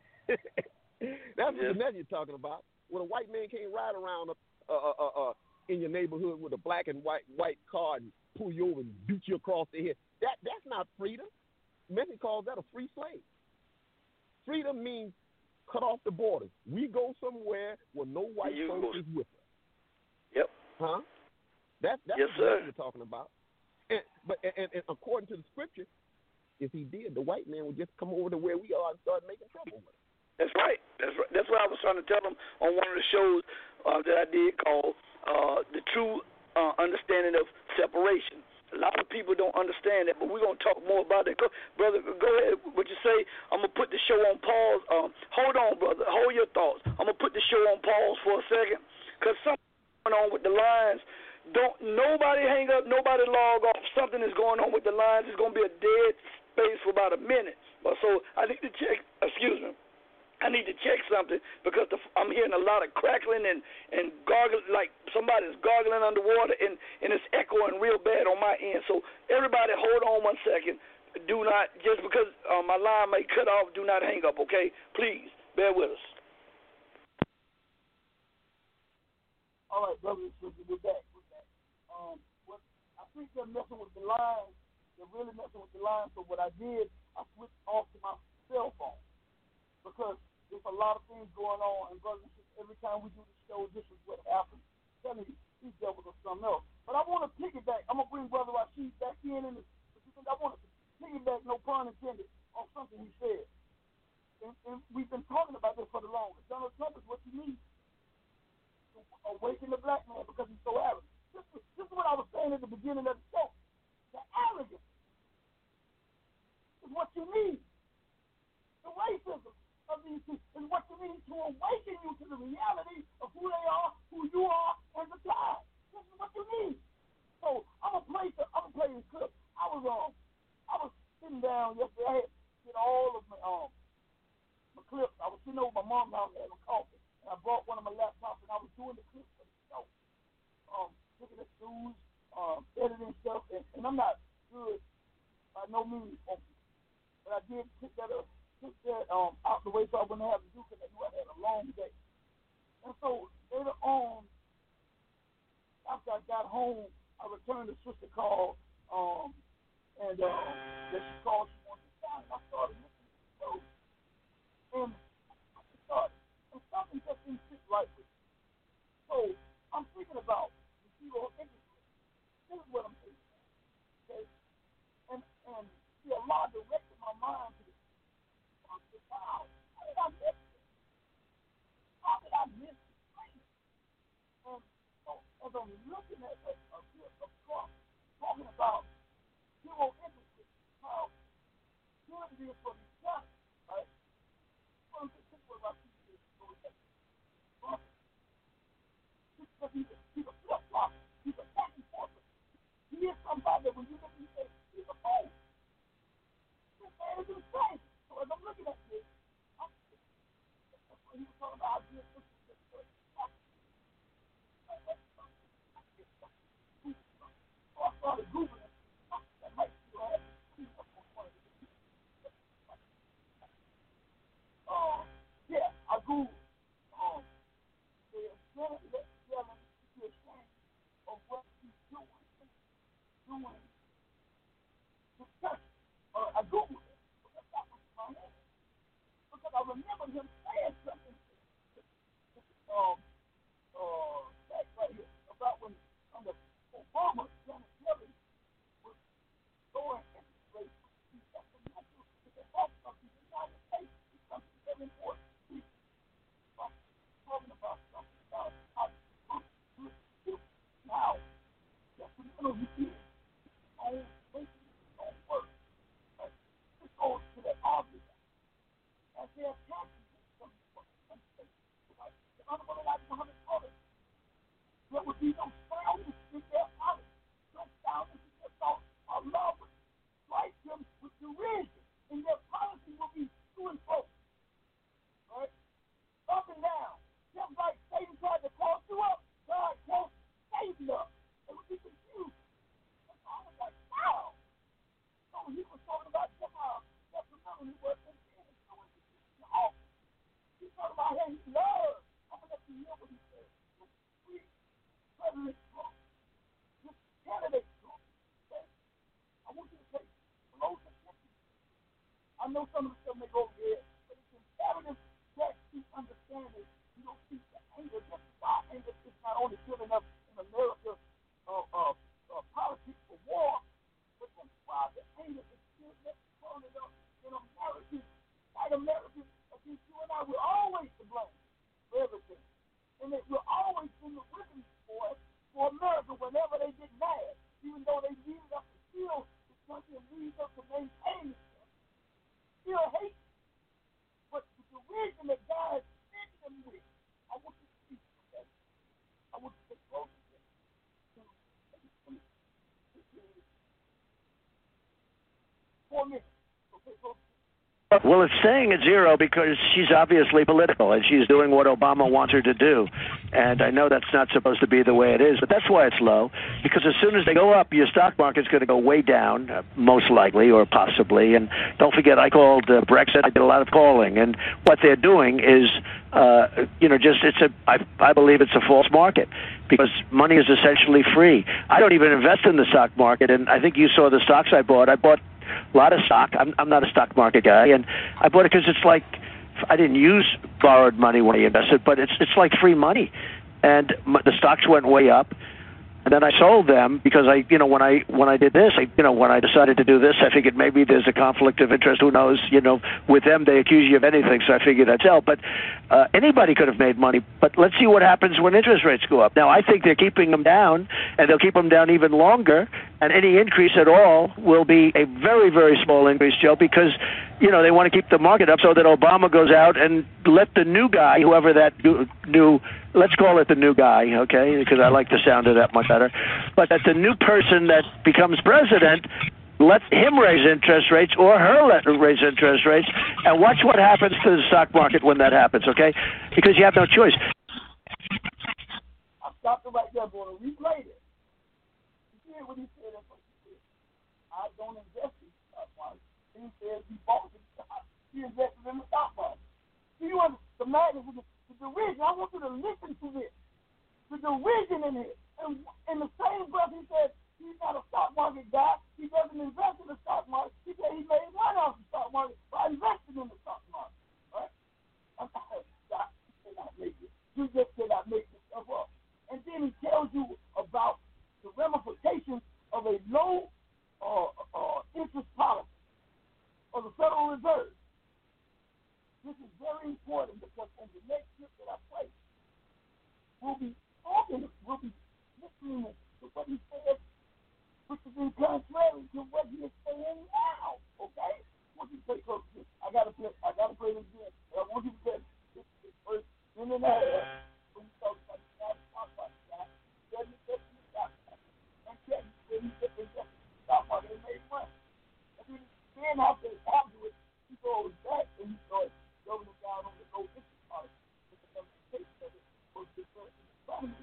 That's what yes. the man you're talking about. When a white man can't ride around uh, uh, uh, uh, in your neighborhood with a black and white white car and pull you over and beat you across the head. That that's not freedom. Many calls that a free slave. Freedom means cut off the borders. We go somewhere where no white you folks go. is with us. Yep. Huh? That, that's yes, what sir. you're talking about. And, but and, and according to the scripture, if he did, the white man would just come over to where we are and start making trouble with us. That's right. That's right. That's what I was trying to tell them on one of the shows uh, that I did called uh, The True uh, Understanding of Separation. A lot of people don't understand that, but we're going to talk more about that. Go, brother, go ahead. What you say? I'm going to put the show on pause. Um, hold on, brother. Hold your thoughts. I'm going to put the show on pause for a second because something's going on with the lines. Don't Nobody hang up. Nobody log off. Something is going on with the lines. It's going to be a dead space for about a minute. So I need to check. Excuse me. I need to check something because the, I'm hearing a lot of crackling and, and gargling, like somebody's gargling underwater, and, and it's echoing real bad on my end. So everybody hold on one second. Do not, just because uh, my line may cut off, do not hang up, okay? Please, bear with us. All right, brothers and sisters, we're back. We're back. Um, what, I think they're messing with the line. They're really messing with the line. So what I did, I switched off to my cell phone because there's a lot of things going on, and brothers and sisters, every time we do the show, this is what happens. I'm telling you, these devils are something else. But I want to piggyback. I'm going to bring Brother Rashid back in, and I want to piggyback, no pun intended, on something he said. And, and we've been talking about this for the longest. Donald Trump is what you need to awaken the black man because he's so arrogant. This is, this is what I was saying at the beginning of the show. The arrogance is what you need. The racism of these people is what you need to awaken you to the reality of who they are, who you are, and the time. This is what you need. So I'm gonna play. The, I'm gonna play this clip. I was um, I was sitting down yesterday. I had did all of my um, my clips. I was sitting over my mom's house having coffee, and I brought one of my laptops, and I was doing the clips for the show. Um, looking at news, um, editing stuff, and, and I'm not good by no means, but I did pick that up. Took that um, out the way so I wouldn't have to do because I knew I had a long day. And so later on, after I got home, I returned the sister call, um, and uh, that she called me one time. I started listening to the show, and I started, and something just didn't sit right with me. I'm thinking about the zero interest rate. This is what I'm thinking. Okay? And and see, Allah directed my mind to this. I said, wow, how did I miss this? How did I miss this? And so as I'm looking at a, a, a Trump talking about zero interest rate, how good it is for the economy, right? Well, this is what I think it is. Trump, he's a, he's a flip-flop. He's a back and forth. He is somebody that when you look at him, you say, he's a fool. This man is insane. So as I'm looking at this, I'm, that's what he was talking about. How good this is. So I started Googling. That might still have uh, yeah, I Googled. Um, the Janet Yellen is ashamed of what he's doing. Doing discussion. Uh, I Googled it. Because that was in my head. Because I remember him saying something. Um, uh, that right here about when under Obama, Janet Yellen was going interest rates. He's detrimental to the health of the United States. It's something very important. He's talking about something about how now detrimental he is. His own thinking, his own work. Right? This goes to the obvious. As they're taxing some states. Right? The Honorable Elijah Muhammad told us there would be no soundness in their policy, no soundness in their thoughts. Allah would strike them with derision, and their policy will be to and fro. Right? Up and down. Just like Satan tried to cause you up, God won't save you up. It would be confused. And so I was like, wow. So he was talking about just how detrimental he was in the influence in the office. He talking about how he loved. I'm going to let you hear what he said. This sweet President Trump, this candidate Trump, okay? I want you to take close attention. I know some of the stuff may go over your head, but it's imperative that you understand it. You don't see the anger. This is why anger is not only good enough in America uh, uh, uh, politics for war, but this is why the anger is still growing up in Americans, white Americans, against you and I. We're always to blame for everything. And that we're always in the whipping for for America whenever they get mad, even though they needed us to steal the country and needed us to maintain it. Still hate. But the reason that God sent them with, I want you to see that. I want you to close to four minutes. Okay, close. Well, it's staying at zero because she's obviously political and she's doing what Obama wants her to do. And I know that's not supposed to be the way it is, but that's why it's low. Because as soon as they go up, your stock market's going to go way down, uh, most likely or possibly. And don't forget, I called uh, Brexit. I did a lot of calling. And what they're doing is, uh, you know, just it's a, I, I believe it's a false market because money is essentially free. I don't even invest in the stock market. And I think you saw the stocks I bought. I bought a lot of stock. I'm, I'm not a stock market guy, and I bought it because it's like I didn't use borrowed money when I invested, but it's it's like free money, and m- the stocks went way up, and then I sold them because I, you know, when I when I did this, I, you know, when I decided to do this, I figured maybe there's a conflict of interest. Who knows? You know, with them they accuse you of anything, so I figured I'd sell. But uh, anybody could have made money. But let's see what happens when interest rates go up. Now I think they're keeping them down, and they'll keep them down even longer. And any increase at all will be a very, very small increase, Joe, because, you know, they want to keep the market up so that Obama goes out and let the new guy, whoever that new, let's call it the new guy, okay, because I like the sound of that much better, but that the new person that becomes president, let him raise interest rates or her let raise interest rates, and watch what happens to the stock market when that happens, okay, because you have no choice. I stopped it right there, boy. Replay it. You hear what he said? That's what he said. I don't invest in the stock market. He said he bought the stock. He invested in the stock market. See, you want the madness, the, the derision. I want you to listen to this. The derision in it. And in the same breath, he said he's not a stock market guy. He doesn't invest in the stock market. He said he made money off the stock market by investing in the stock market. Right? I'm sorry. You cannot make it. You just cannot make this stuff up. And then he a low uh, uh, interest policy of the Federal Reserve. This is very important because on the next trip that I play, we'll be talking, we'll be listening to what he said, which is in contrary to what he is saying now. Okay? I want you to play close to this. I gotta play. I gotta play this again. I want you to play this, this first in and out. When you talk about the stock market, then you get the stock market. And then you get the stock market and make money. And then then after afterwards, he goes back and he starts going down on the low interest part. It's a case of it was the first economy.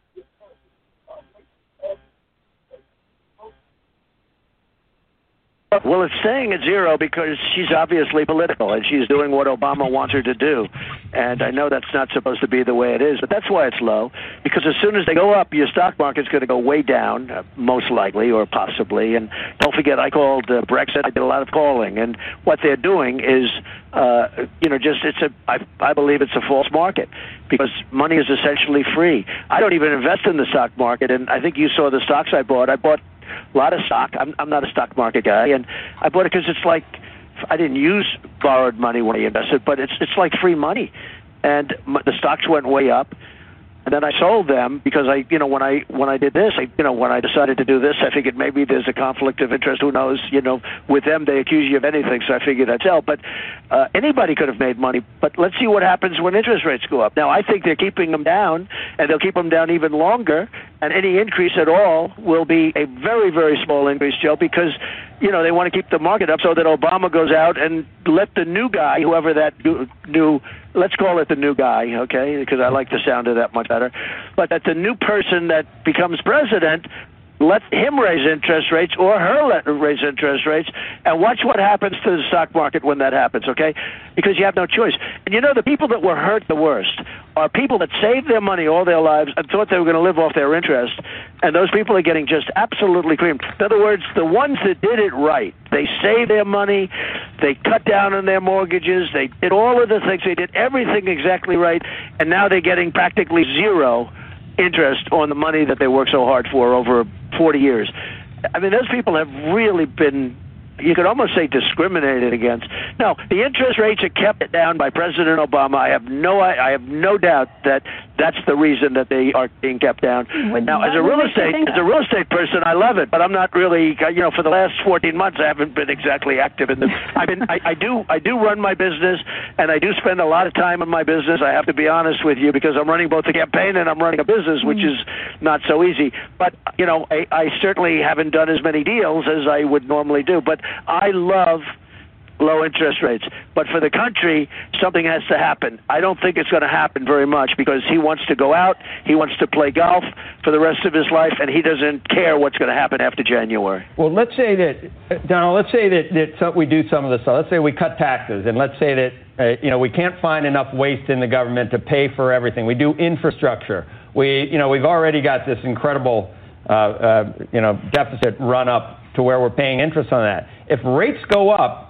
Well, it's staying at zero because she's obviously political and she's doing what Obama wants her to do. And I know that's not supposed to be the way it is, but that's why it's low. Because as soon as they go up, your stock market's going to go way down, uh, most likely or possibly. And don't forget, I called uh, Brexit. I did a lot of calling. And what they're doing is, uh, you know, just it's a, I, I believe it's a false market because money is essentially free. I don't even invest in the stock market. And I think you saw the stocks I bought. I bought a lot of stock. I'm, I'm not a stock market guy, and I bought it because it's like I didn't use borrowed money when I invested, but it's it's like free money, and m- the stocks went way up, and then I sold them because I, you know, when I when I did this, I, you know, when I decided to do this, I figured maybe there's a conflict of interest. Who knows? You know, with them they accuse you of anything, so I figured I'd sell. But uh, anybody could have made money. But let's see what happens when interest rates go up. Now I think they're keeping them down, and they'll keep them down even longer. And any increase at all will be a very, very small increase, Joe, because, you know, they want to keep the market up so that Obama goes out and let the new guy, whoever that new, let's call it the new guy, okay, because I like the sound of that much better, but that the new person that becomes president, let him raise interest rates or her let raise interest rates, and watch what happens to the stock market when that happens, okay? Because you have no choice. And you know, the people that were hurt the worst are people that saved their money all their lives and thought they were going to live off their interest, and those people are getting just absolutely creamed. In other words, the ones that did it right, they saved their money, they cut down on their mortgages, they did all of the things, they did everything exactly right, and now they're getting practically zero interest on the money that they worked so hard for over forty years. I mean, those people have really been, you could almost say, discriminated against. No, the interest rates are kept down by President Obama. I have no, I have no doubt that that's the reason that they are being kept down. When now, as a real estate, as a real estate person, I love it, but I'm not really, you know, for the last fourteen months, I haven't been exactly active in the. I've been, I, I do, I do run my business, and I do spend a lot of time in my business. I have to be honest with you because I'm running both a campaign and I'm running a business, which is not so easy. But you know, I, I certainly haven't done as many deals as I would normally do. But I love low interest rates. But for the country, something has to happen. I don't think it's going to happen very much because he wants to go out, he wants to play golf for the rest of his life, and he doesn't care what's going to happen after January. Well, let's say that, Donald, let's say that, that some, we do some of this stuff. Let's say we cut taxes, and let's say that, uh, you know, we can't find enough waste in the government to pay for everything. We do infrastructure. We, you know, we've already got this incredible, uh, uh, you know, deficit run up to where we're paying interest on that. If rates go up,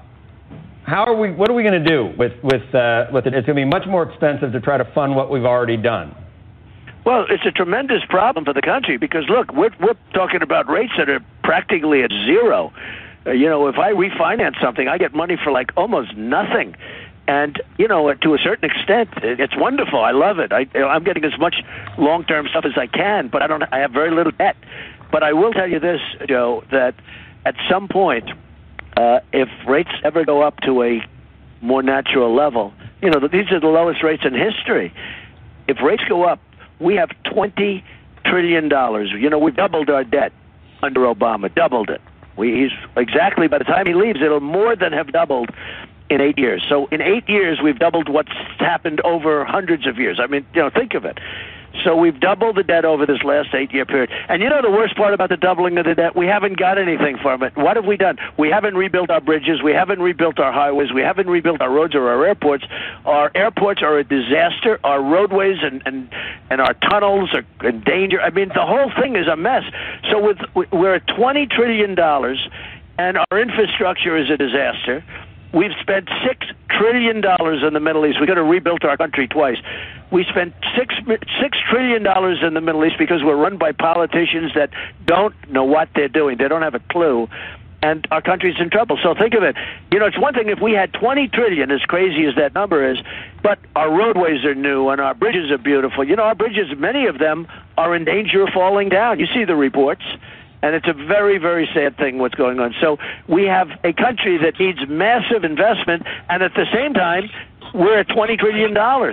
how are we? What are we going to do with with uh, with it? It's going to be much more expensive to try to fund what we've already done. Well, it's a tremendous problem for the country because look, we're we're talking about rates that are practically at zero. Uh, you know, if I refinance something, I get money for like almost nothing. And, you know, to a certain extent, it's wonderful. I love it. I, I'm getting as much long-term stuff as I can, but I don't. I have very little debt. But I will tell you this, Joe, that at some point, uh, if rates ever go up to a more natural level, you know, these are the lowest rates in history. If rates go up, we have twenty trillion dollars. You know, we doubled our debt under Obama, doubled it. We, he's exactly, by the time he leaves, it'll more than have doubled in eight years. So in eight years, we've doubled what's happened over hundreds of years. I mean, you know, think of it. So we've doubled the debt over this last eight-year period. And you know the worst part about the doubling of the debt? We haven't got anything from it. What have we done? We haven't rebuilt our bridges. We haven't rebuilt our highways. We haven't rebuilt our roads or our airports. Our airports are a disaster. Our roadways and, and, and our tunnels are in danger. I mean, the whole thing is a mess. So with we're at twenty trillion dollars, and our infrastructure is a disaster. We've spent six trillion dollars in the Middle East. We could have rebuilt our country twice. We spent six six trillion dollars in the Middle East because we're run by politicians that don't know what they're doing. They don't have a clue, and our country's in trouble. So think of it. You know, it's one thing if we had twenty trillion, as crazy as that number is, but our roadways are new and our bridges are beautiful. You know, our bridges, many of them are in danger of falling down. You see the reports. And it's a very, very sad thing what's going on. So we have a country that needs massive investment, and at the same time, we're at twenty trillion dollars.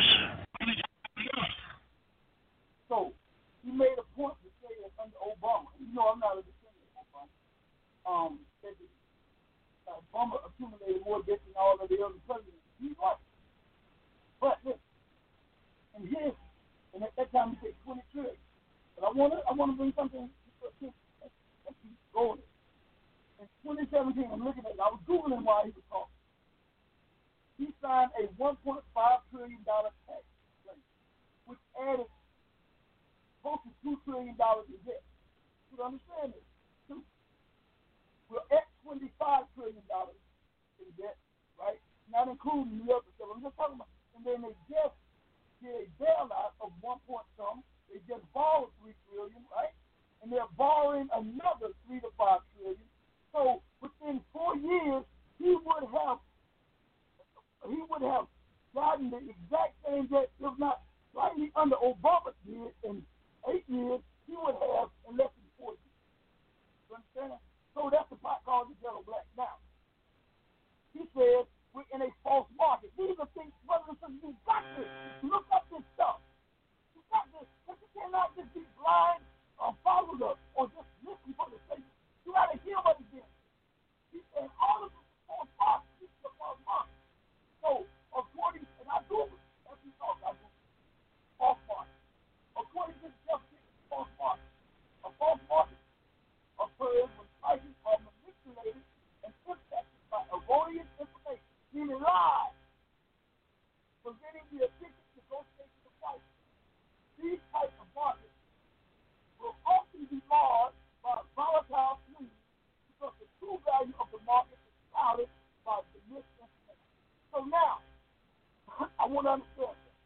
So you made a point to say that under Obama, you know I'm not a defender of Obama, um, that uh, Obama accumulated more debt than all of the other presidents. He's right. But listen, and here, and at that time he said twenty trillion. But I want to, I want to bring something to going. In twenty seventeen, I'm looking at it. I was Googling while he was talking. He signed a one point five trillion dollars tax rate, which added close to two trillion dollars in debt. You understand this? Two. We're at twenty-five trillion dollars in debt, right? Not including the other stuff. I'm just talking about. And then they just did a bailout of one point some. They just borrowed three trillion dollars, right? And they're borrowing another three to five trillion. So within four years, he would have he would have gotten the exact same debt, if not slightly under Obama did in eight years. He would have in less than four years. You understand? So that's the pot calling the kettle black. Now, he says we're in a false market. These are things, brothers and sisters, you got to look up this stuff. You got to, but you cannot just be blind. Or follow the, or just listen for the sake. You got to hear what he did. He said all of this is false market. This is a false market. So, according, and I do it, as we talk, I do it, false market. According to the definition of false market, a false market occurs when prices are manipulated and impacted by erroneous information, meaning lies, preventing the efficient negotiation of prices. These types of markets will often be marred by volatile swings because the true value of the market is clouded by the misinformation. So now, I want to understand this.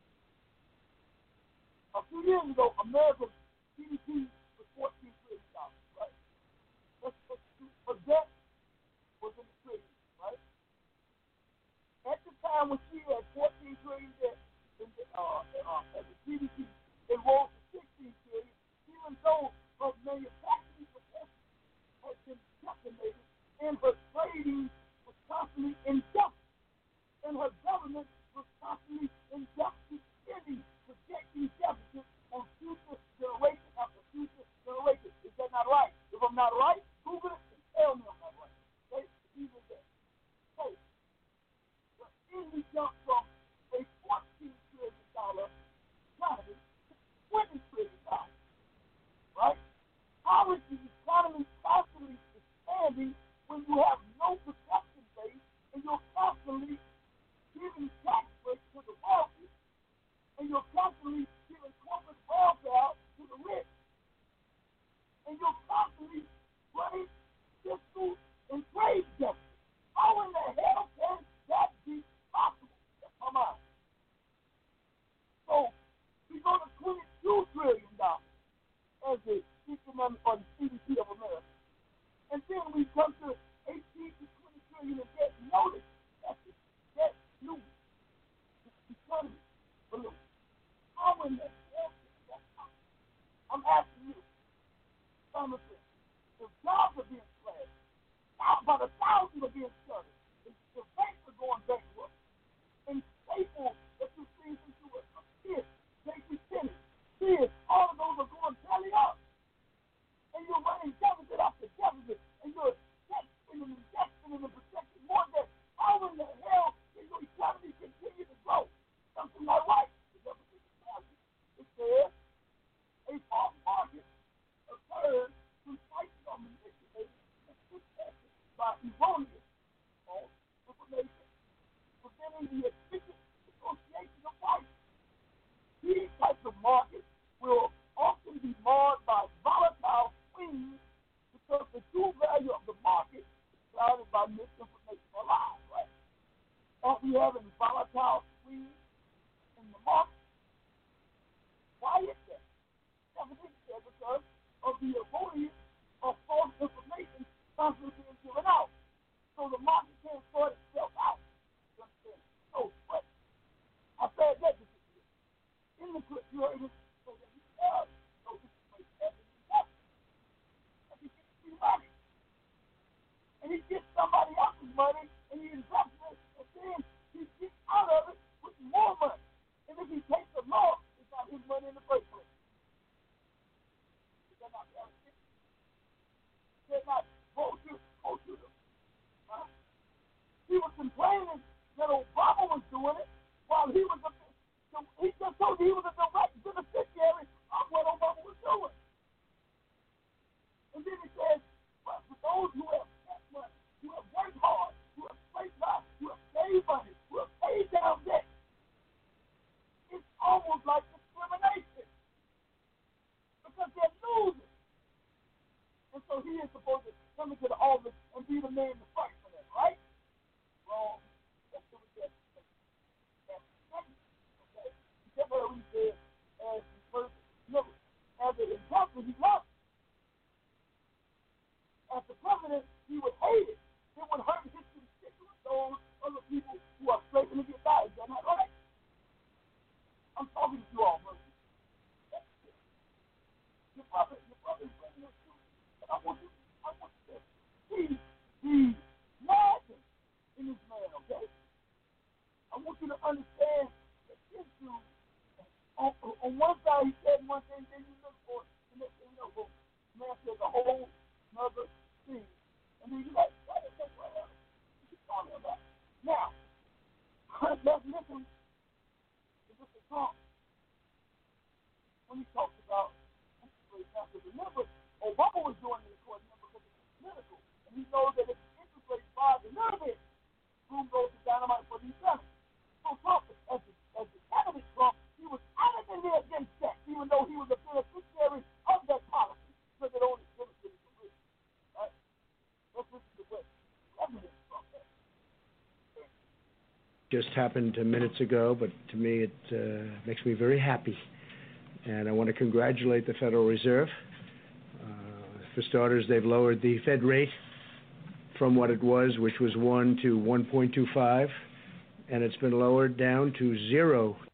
A few years ago, America's G D P was fourteen trillion dollars, right? Let's, let's, but debt was in the trillions, right? At the time when she had fourteen trillion debt, uh, uh, as a G D P, it rose to sixteen trillion. Even though her manufacturing capacity has been decimated and her trading was constantly in deficit, and her government was constantly in deficit spending, projecting deficit on future generation after future generation. Is that not right? If I'm not right, Google it and tell me I'm not right. Okay? Even that. So, the English jumped from a fourteen trillion dollars economy to twenty trillion dollars. Right? How is the economy constantly expanding when you have no production base and you're constantly giving tax breaks to the wealthy and you're constantly giving corporate welfare to the rich and you're constantly running fiscal and trade deficits? How in the hell can that be possible? Come on. So we go to twenty-two trillion dollars. As the economic or the C D P of America. And then we come to eighteen to twenty trillion in debt. Notice that's the debt new. The economy balloon. How in the hell is that possible? I'm asking you, Thomas, if jobs are being slashed, by the thousands are being shuttered, the banks are going bankrupt, and staples that you see since you were a kid, J C Penney, Sears, all of those are going belly up. And you're running deficit after deficit, and you're debt spending and debt spending and protecting more debt. How in the hell can your economy continue to grow? Something not right. The deficit is happening. It says a false market occurs when prices are manipulated and protected by erroneous false information, preventing the efficient negotiation of prices. These types of markets will often be marred by so he is supposed to come into the office and be the man to fight for them, right? Wrong. That's what he said. That's okay. That's what he said as the first, no, as an encounter, he lost. As the president, he would hate it. It would hurt his constituents, those other people who are scraping to get by. Is that not right? I'm talking to you all, brother. Your brother, your brother is bringing this to you. And I want you, I want you to see the madness in this man, okay? I want you to understand that this dude, on, on one side he said one thing, then you look for it, and next thing you know, the man says a whole another thing. And then you're like, what is that? What are you talking about? Now, let's listen to Mister Trump when he talks about, remember, Obama was doing this for him because it's political, and he knows that if the interest rate rise a little bit, room goes to dynamite for these guns. So Trump, as the, as the candidate Trump, he was adamantly against that, even though he was a beneficiary of that policy, because it only benefited the rich. Right? Let's listen to what President Trump said. Just happened minutes ago, but to me it uh, makes me very happy. And I want to congratulate the Federal Reserve. Uh, for starters, they've lowered the Fed rate from what it was, which was one to one point two five, and it's been lowered down to zero